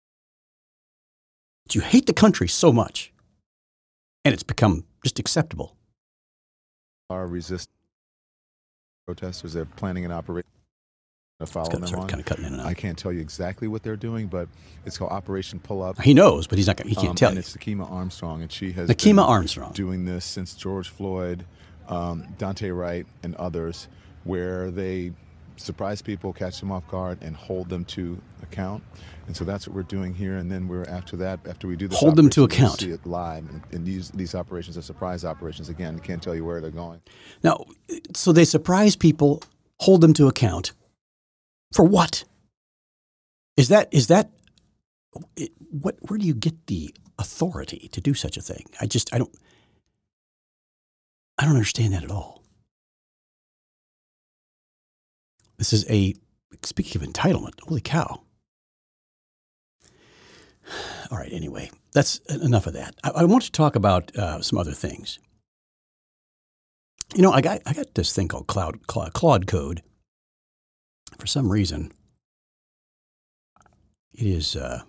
But you hate the country so much, and it's become just acceptable. Our resist protesters, they're planning an operation to follow them on. Kind of cutting in and out. I can't tell you exactly what they're doing, but it's called Operation Pull Up. He knows, but he's not. He can't um, tell and you. It's Nakima Armstrong, and she has Nakima been Armstrong doing this since George Floyd, um, Dante Wright, and others, where they surprise people, catch them off guard, and hold them to account. And so that's what we're doing here. And then we're after that, after we do this, hold them to account. See it live, and, and these these operations are surprise operations. Again, can't tell you where they're going. Now, so they surprise people, hold them to account, for what? Is that is that what? Where do you get the authority to do such a thing? I just I don't I don't understand that at all. This is a, speaking of entitlement, holy cow. All right, anyway, that's enough of that. I, I want to talk about uh, some other things. You know, I got I got this thing called Cloud, Cloud, Claude Code. For some reason, it is, uh,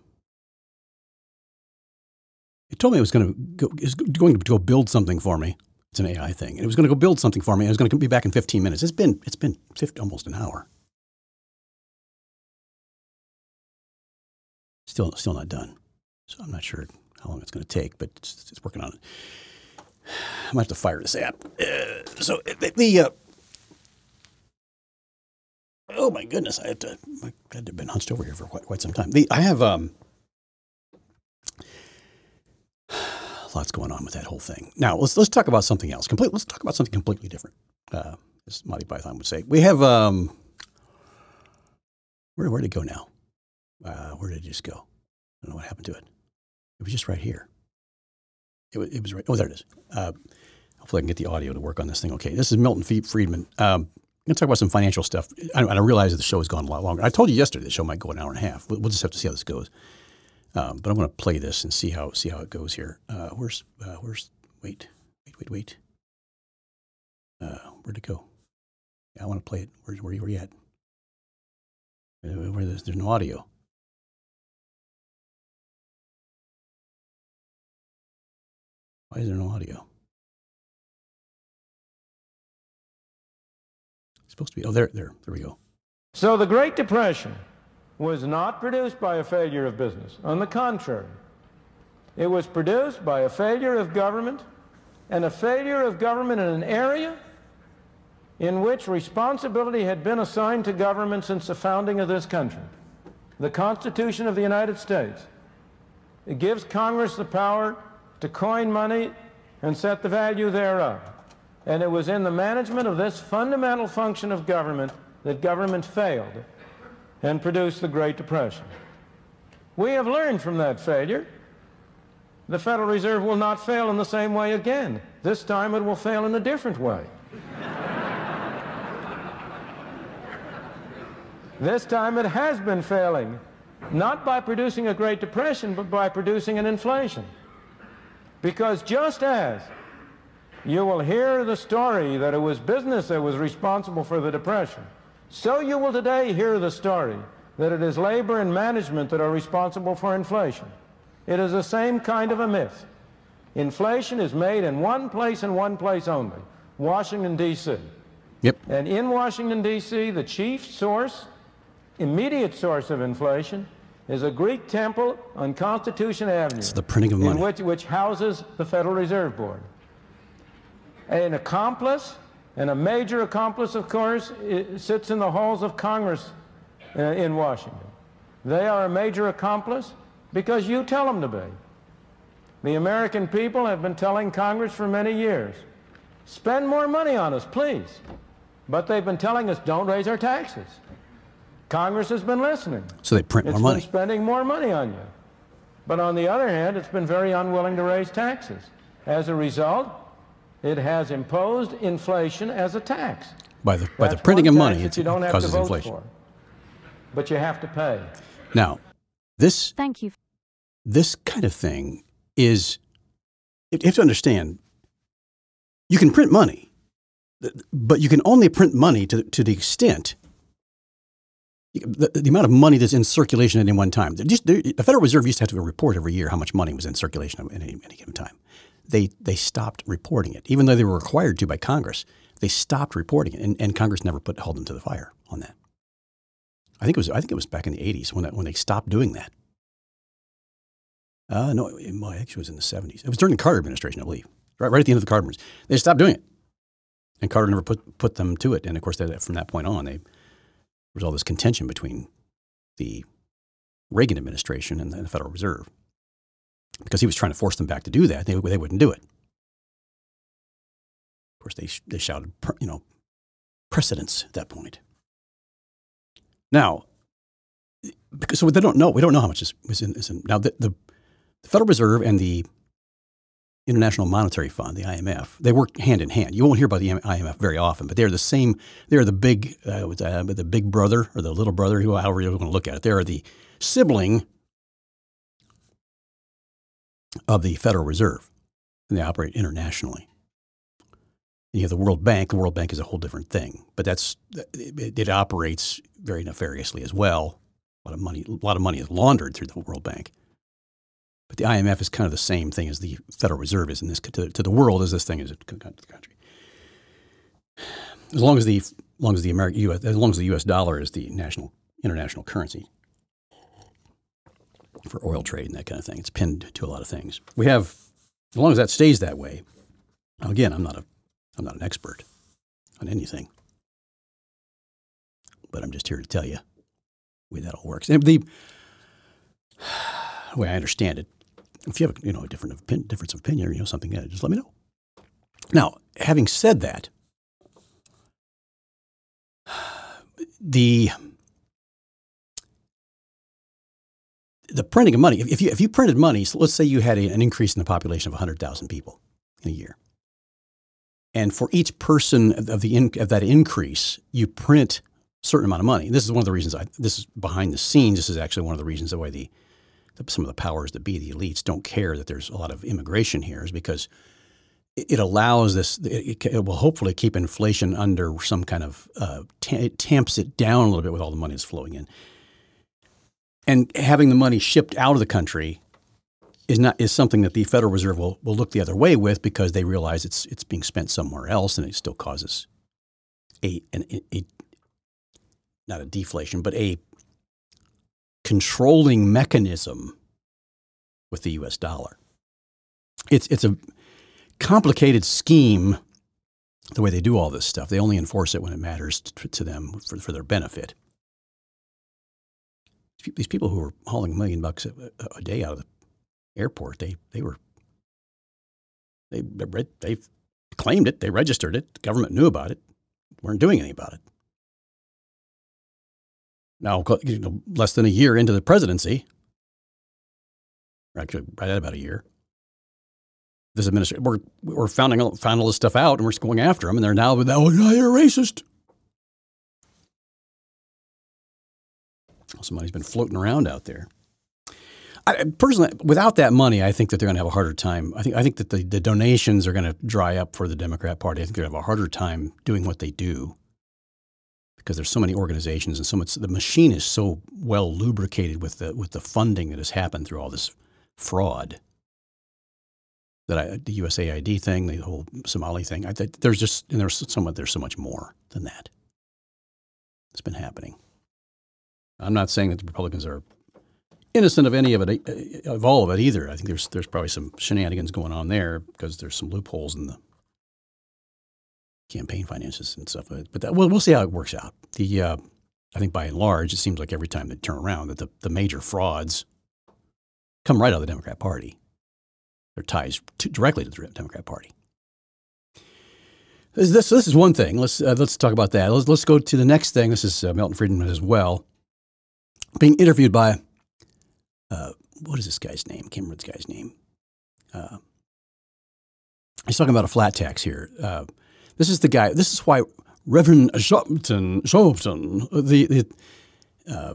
it told me it was going to go, it was going to go build something for me. It's an A I thing. And it was going to go build something for me. I was going to be back in fifteen minutes. It's been, it's been fifty, almost an hour. Still, still not done. So I'm not sure how long it's going to take, but it's, it's working on it. I might have to fire this app. Uh, so the, the uh, oh my goodness, I had to, I had to have been hunched over here for quite, quite some time. The, I have, um, lots going on with that whole thing. Now let's let's talk about something else. Complete. Let's talk about something completely different. Uh, as Monty Python would say, we have um, where where did it go now? Uh, where did it just go? I don't know what happened to it. It was just right here. It was, it was right. Oh, there it is. Uh, hopefully, I can get the audio to work on this thing. Okay, this is Milton Friedman. Um, I'm going to talk about some financial stuff. I, I realize that the show has gone a lot longer. I told you yesterday the show might go an hour and a half. We'll, we'll just have to see how this goes. Um, but I'm going to play this and see how see how it goes here. Uh, where's uh, where's wait wait wait wait. Uh, where'd it go? Yeah, I want to play it. Where's where where you at? Uh, where there's, there's no audio. Why is there no audio? It's supposed to be. Oh, there there there we go. So the Great Depression was not produced by a failure of business. On the contrary, it was produced by a failure of government, and a failure of government in an area in which responsibility had been assigned to government since the founding of this country. The Constitution of the United States. It gives Congress the power to coin money and set the value thereof. And it was in the management of this fundamental function of government that government failed and produced the Great Depression. We have learned from that failure. The Federal Reserve will not fail in the same way again. This time it will fail in a different way. This time it has been failing, not by producing a Great Depression, but by producing an inflation. Because just as you will hear the story that it was business that was responsible for the Depression, so you will today hear the story that it is labor and management that are responsible for inflation. It is the same kind of a myth. Inflation is made in one place and one place only, Washington, D C Yep. And in Washington, D C, the chief source, immediate source of inflation is a Greek temple on Constitution Avenue. It's the printing of money. In which, which houses the Federal Reserve Board. An accomplice, and a major accomplice, of course, sits in the halls of Congress uh, in Washington. They are a major accomplice because you tell them to be. The American people have been telling Congress for many years, spend more money on us, please. But they've been telling us, don't raise our taxes. Congress has been listening. So they print more It's money. been spending more money on you. But on the other hand, it's been very unwilling to raise taxes. As a result, it has imposed inflation as a tax. By the by the That's printing of one money, tax it's, that you don't it have causes to vote inflation. for, but you have to pay. Now, this Thank you. this kind of thing is, you have to understand, you can print money, but you can only print money to, to the extent, the, the amount of money that's in circulation at any one time. Just, the Federal Reserve used to have to report every year how much money was in circulation at any, any given time. They, they stopped reporting it, even though they were required to by Congress. They stopped reporting it, and, and Congress never put held them to the fire on that. I think it was I think it was back in the eighties when, when they stopped doing that. Uh, no, it, well, actually it was in the seventies. It was during the Carter administration, I believe. Right, right at the end of the Carter administration. They stopped doing it. And Carter never put, put them to it. And of course, they, from that point on, they, there was all this contention between the Reagan administration and the Federal Reserve. Because he was trying to force them back to do that. They, they wouldn't do it. Of course, they, they shouted, you know, precedence at that point. Now, because so they don't know, we don't know how much is, is, in, is in. Now, the, the The Federal Reserve and the International Monetary Fund, the I M F, they work hand in hand. You won't hear about the I M F very often, but they're the same. They're the big, uh, uh, the big brother or the little brother, however you're going to look at it. They're the sibling of the Federal Reserve, and they operate internationally. And you have the World Bank. The World Bank is a whole different thing, but that's it, it operates very nefariously as well. A lot of money, a lot of money is laundered through the World Bank. But the I M F is kind of the same thing as the Federal Reserve is in this to, to the world as this thing is to the country. As long as the as long as the American U S as long as the U S dollar is the national international currency for oil trade and that kind of thing, it's pinned to a lot of things. We have as long as that stays that way. Now again, I'm not a I'm not an expert on anything, but I'm just here to tell you the way that all works. And the way I understand it. If you have, you know, a different opinion, difference of opinion or, you know, something, uh, just let me know. Now, having said that, the the printing of money, if, if you if you printed money, so let's say you had a, an increase in the population of one hundred thousand people in a year, and for each person of the in, of that increase, you print a certain amount of money. This is one of the reasons. I, this is behind the scenes. This is actually one of the reasons why the some of the powers that be, the elites, don't care that there's a lot of immigration here, is because it allows this, it, it will hopefully keep inflation under some kind of, uh, t- it tamps it down a little bit with all the money that's flowing in. And having the money shipped out of the country is not is something that the Federal Reserve will, will look the other way with, because they realize it's it's being spent somewhere else, and it still causes a, an, a, a not a deflation, but a controlling mechanism with the U S dollar. It's it's a complicated scheme, the way they do all this stuff. They only enforce it when it matters to, to them for, for their benefit. These people who were hauling a million bucks a, a day out of the airport, they they were they they claimed it, they registered it, the government knew about it, weren't doing anything about it. Now, you know, less than a year into the presidency, or actually right at about a year, this administration, we're, we're finding, found all this stuff out, and we're just going after them, and they're now, oh, you're racist. Some money's been floating around out there. I, personally, without that money, I think that they're going to have a harder time. I think I think that the, the donations are going to dry up for the Democrat Party. I think they're going to have a harder time doing what they do, because there's so many organizations and so much. The machine is so well lubricated with the with the funding that has happened through all this fraud. That I, the U S A I D thing, the whole Somali thing. I, there's just and there's so much. There's so much more than that. It's been happening. I'm not saying that the Republicans are innocent of any of it, of all of it either. I think there's there's probably some shenanigans going on there because there's some loopholes in the campaign finances and stuff. But that, we'll we'll see how it works out. The uh, I think by and large, it seems like every time they turn around that the, the major frauds come right out of the Democrat Party. Their ties to, directly to the Democrat Party. This, this, this is one thing. Let's uh, let's talk about that. Let's let's go to the next thing. This is uh, Milton Friedman as well, being interviewed by uh, what is this guy's name? I can't remember this guy's name. Uh, he's talking about a flat tax here. Uh, this is the guy. This is why Reverend Sharpton, Sharpton, the the uh,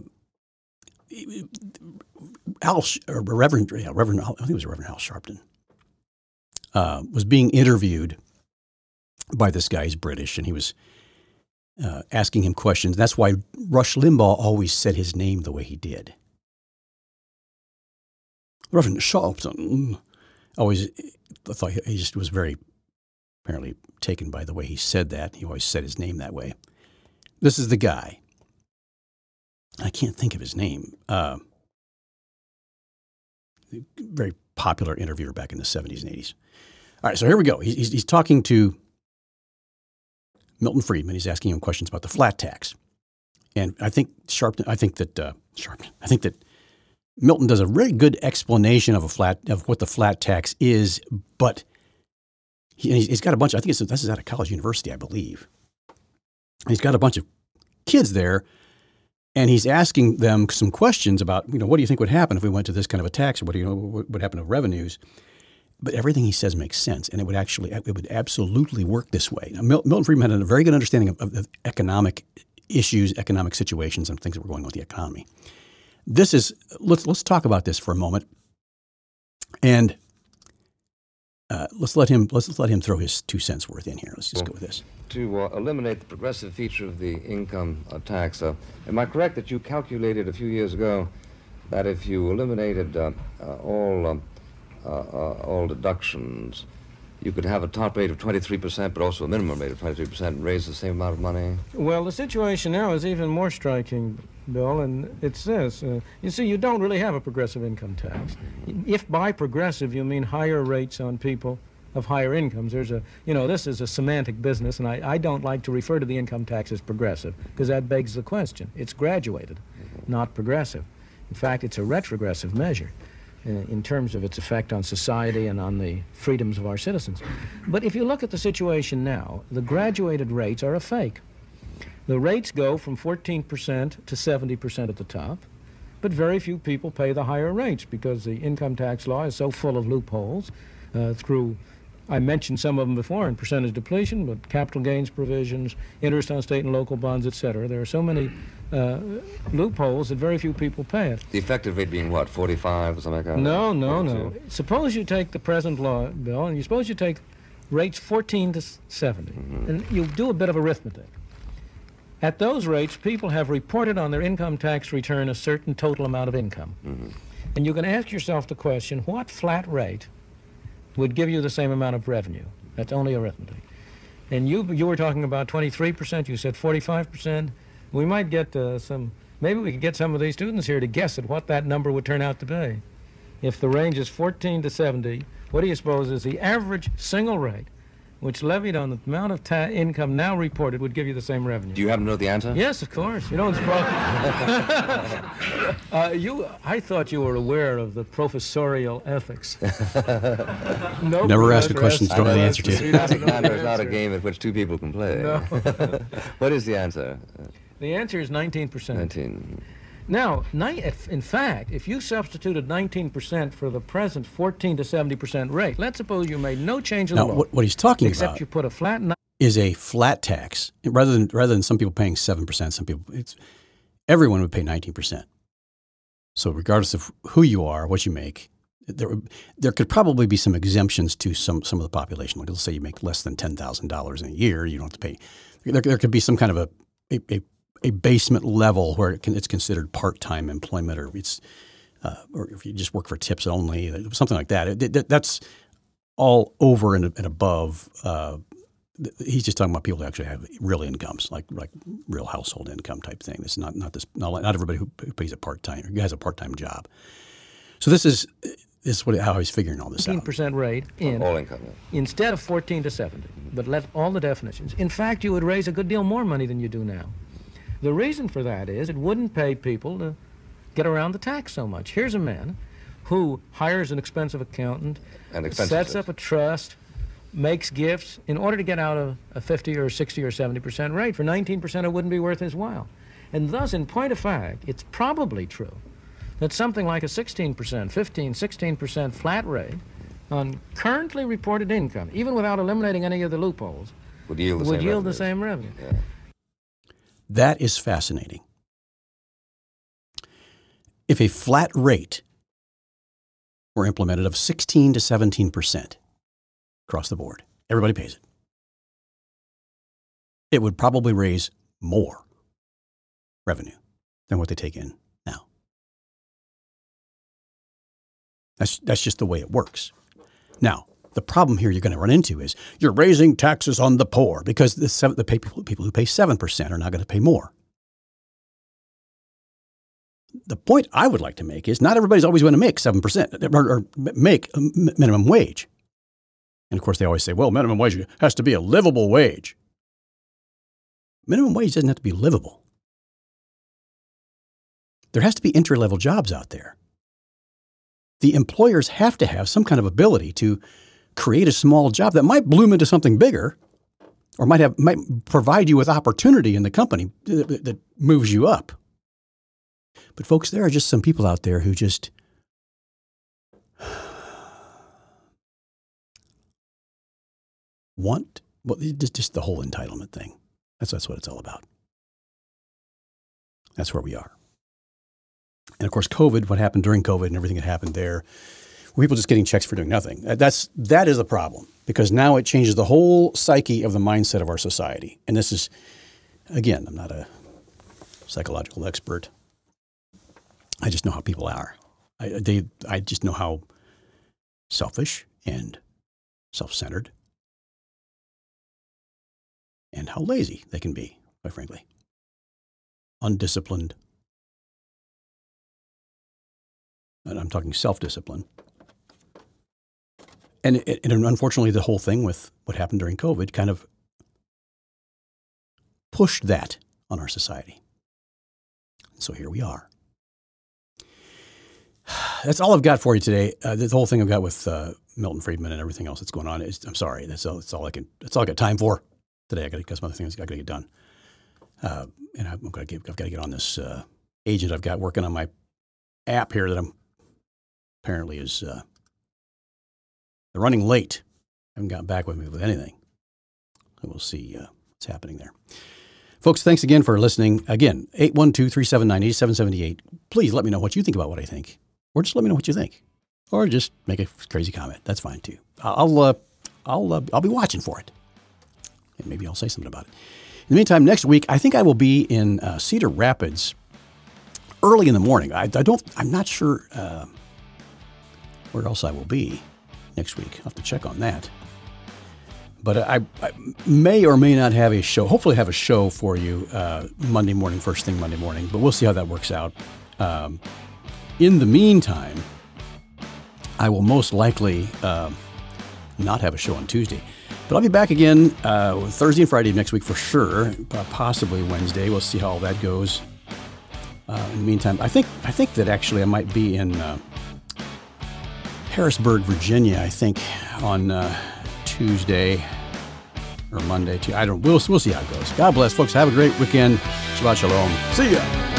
Al or Reverend yeah, Reverend I think it was Reverend Al Sharpton uh, was being interviewed by this guy. He's British, and he was uh, asking him questions. That's why Rush Limbaugh always said his name the way he did. Reverend Sharpton always I thought he just was very apparently taken by the way he said that. He always said his name that way. This is the guy. I can't think of his name. Uh, very popular interviewer back in the seventies and eighties. All right, so here we go. He's, he's talking to Milton Friedman. He's asking him questions about the flat tax, and I think Sharpton. I think that uh, Sharpton. I think that Milton does a very good explanation of a flat of what the flat tax is, but he, he's got a bunch. I think it's, this is at a college university, I believe. He's got a bunch of kids there, and he's asking them some questions about, you know, what do you think would happen if we went to this kind of a tax, or what do you know what would happen to revenues? But everything he says makes sense, and it would actually it would absolutely work this way. Now, Milton Friedman had a very good understanding of, of, of economic issues, economic situations, and things that were going on with the economy. This is let's let's talk about this for a moment, and uh, let's let him let's let him throw his two cents worth in here. Let's just well, go with this. To uh, eliminate the progressive feature of the income uh, tax, uh, am I correct that you calculated a few years ago that if you eliminated uh, uh, all um, uh, uh, all deductions, you could have a top rate of twenty-three percent, but also a minimum rate of twenty-three percent, and raise the same amount of money? Well, the situation now is even more striking, Bill, and it's this. Uh, you see, you don't really have a progressive income tax. If by progressive you mean higher rates on people of higher incomes, there's a, you know, this is a semantic business, and I, I don't like to refer to the income tax as progressive, because that begs the question. It's graduated, not progressive. In fact, it's a retrogressive measure uh, in terms of its effect on society and on the freedoms of our citizens. But if you look at the situation now, the graduated rates are a fake. The rates go from fourteen percent to seventy percent at the top, but very few people pay the higher rates because the income tax law is so full of loopholes uh, through, I mentioned some of them before, in percentage depletion, but capital gains provisions, interest on state and local bonds, et cetera. There are so many uh, loopholes that very few people pay it. The effective rate being what, forty-five or something like that? No, no, no. Suppose you take the present law, Bill, and you suppose you take rates fourteen to seventy, mm-hmm. and you do a bit of arithmetic. At those rates, people have reported on their income tax return a certain total amount of income. Mm-hmm. And you can ask yourself the question, what flat rate would give you the same amount of revenue? That's only arithmetic. And you you were talking about twenty-three percent, you said forty-five percent. We might get uh, some, maybe we could get some of these students here to guess at what that number would turn out to be. If the range is fourteen to seventy, what do you suppose is the average single rate which levied on the amount of ta income now reported would give you the same revenue? Do you happen to know the answer? Yes, of course. You know what's problem? uh, you, I thought you were aware of the professorial ethics. No Never asked a question to know the answer to. It's not a game at which two people can play. No. What is the answer? The answer is nineteen percent. nineteen. Now, in fact, if you substituted nineteen percent for the present fourteen to seventy percent rate, let's suppose you made no change in now, the law. What, what he's talking except about you put a flat is a flat tax. Rather than rather than some people paying seven percent, some people, it's, everyone would pay nineteen percent. So regardless of who you are, what you make, there there could probably be some exemptions to some some of the population. Like let's say you make less than ten thousand dollars in a year, you don't have to pay. There, there could be some kind of a a, a a basement level where it can, it's considered part-time employment, or it's, uh, or if you just work for tips only, something like that. It, it, that's all over and, and above uh, he's just talking about people that actually have real incomes, like like real household income type thing. It's not not this not, not everybody who, who pays a part time or has a part time job. So this is this is what how he's figuring all this out. fifteen percent rate in all income, yeah. Instead of fourteen to seventy, but let all the definitions. In fact, you would raise a good deal more money than you do now. The reason for that is it wouldn't pay people to get around the tax so much. Here's a man who hires an expensive accountant, and expensive sets system. up a trust, makes gifts in order to get out of a fifty or sixty or seventy percent rate. For nineteen percent, it wouldn't be worth his while. And thus, in point of fact, it's probably true that something like a sixteen percent, fifteen, sixteen percent flat rate on currently reported income, even without eliminating any of the loopholes, would yield the would same yield revenue. the same revenue. Yeah. That is fascinating. If a flat rate were implemented of sixteen to seventeen percent across the board, everybody pays it, it would probably raise more revenue than what they take in now. That's, that's just the way it works. Now, the problem here you're going to run into is you're raising taxes on the poor because the, seven, the people, people who pay seven percent are not going to pay more. The point I would like to make is not everybody's always going to make seven percent or, or make a minimum wage. And of course, they always say, well, minimum wage has to be a livable wage. Minimum wage doesn't have to be livable. There has to be entry-level jobs out there. The employers have to have some kind of ability to create a small job that might bloom into something bigger or might have might provide you with opportunity in the company that, that moves you up. But folks, there are just some people out there who just want, well, just, just the whole entitlement thing. That's, that's what it's all about. That's where we are. And of course, COVID, what happened during COVID and everything that happened there, people just getting checks for doing nothing. That's, that is a problem because now it changes the whole psyche of the mindset of our society. And this is, again, I'm not a psychological expert. I just know how people are. I, they, I just know how selfish and self-centered and how lazy they can be, quite frankly. Undisciplined. And I'm talking self-discipline. And, it, and unfortunately, the whole thing with what happened during COVID kind of pushed that on our society. So here we are. That's all I've got for you today. Uh, the whole thing I've got with uh, Milton Friedman and everything else that's going on is, I'm sorry, that's all, that's all I can. That's all I got time for today. I got to got some other things I got to get done, uh, and I've got to get, I've got to get on this uh, agent I've got working on my app here that I'm apparently is uh, they're running late. Haven't gotten back with me with anything. So we'll see uh, what's happening there. Folks, thanks again for listening. Again, eight one two, three seven nine, eight seven seven eight. Please let me know what you think about what I think. Or just let me know what you think. Or just make a crazy comment. That's fine, too. I'll uh, I'll uh, I'll be watching for it. And maybe I'll say something about it. In the meantime, next week, I think I will be in uh, Cedar Rapids early in the morning. I, I don't, I'm not sure uh, where else I will be next week. I'll have to check on that. But I, I may or may not have a show, hopefully have a show for you uh, Monday morning, first thing Monday morning, but we'll see how that works out. Um, in the meantime, I will most likely uh, not have a show on Tuesday. But I'll be back again uh, Thursday and Friday next week for sure, possibly Wednesday. We'll see how all that goes. Uh, in the meantime, I think I think that actually I might be in uh, Harrisburg, Virginia, I think, on uh, Tuesday or Monday. Too. I don't. We'll we'll see how it goes. God bless, folks. Have a great weekend. Shabbat shalom. See ya.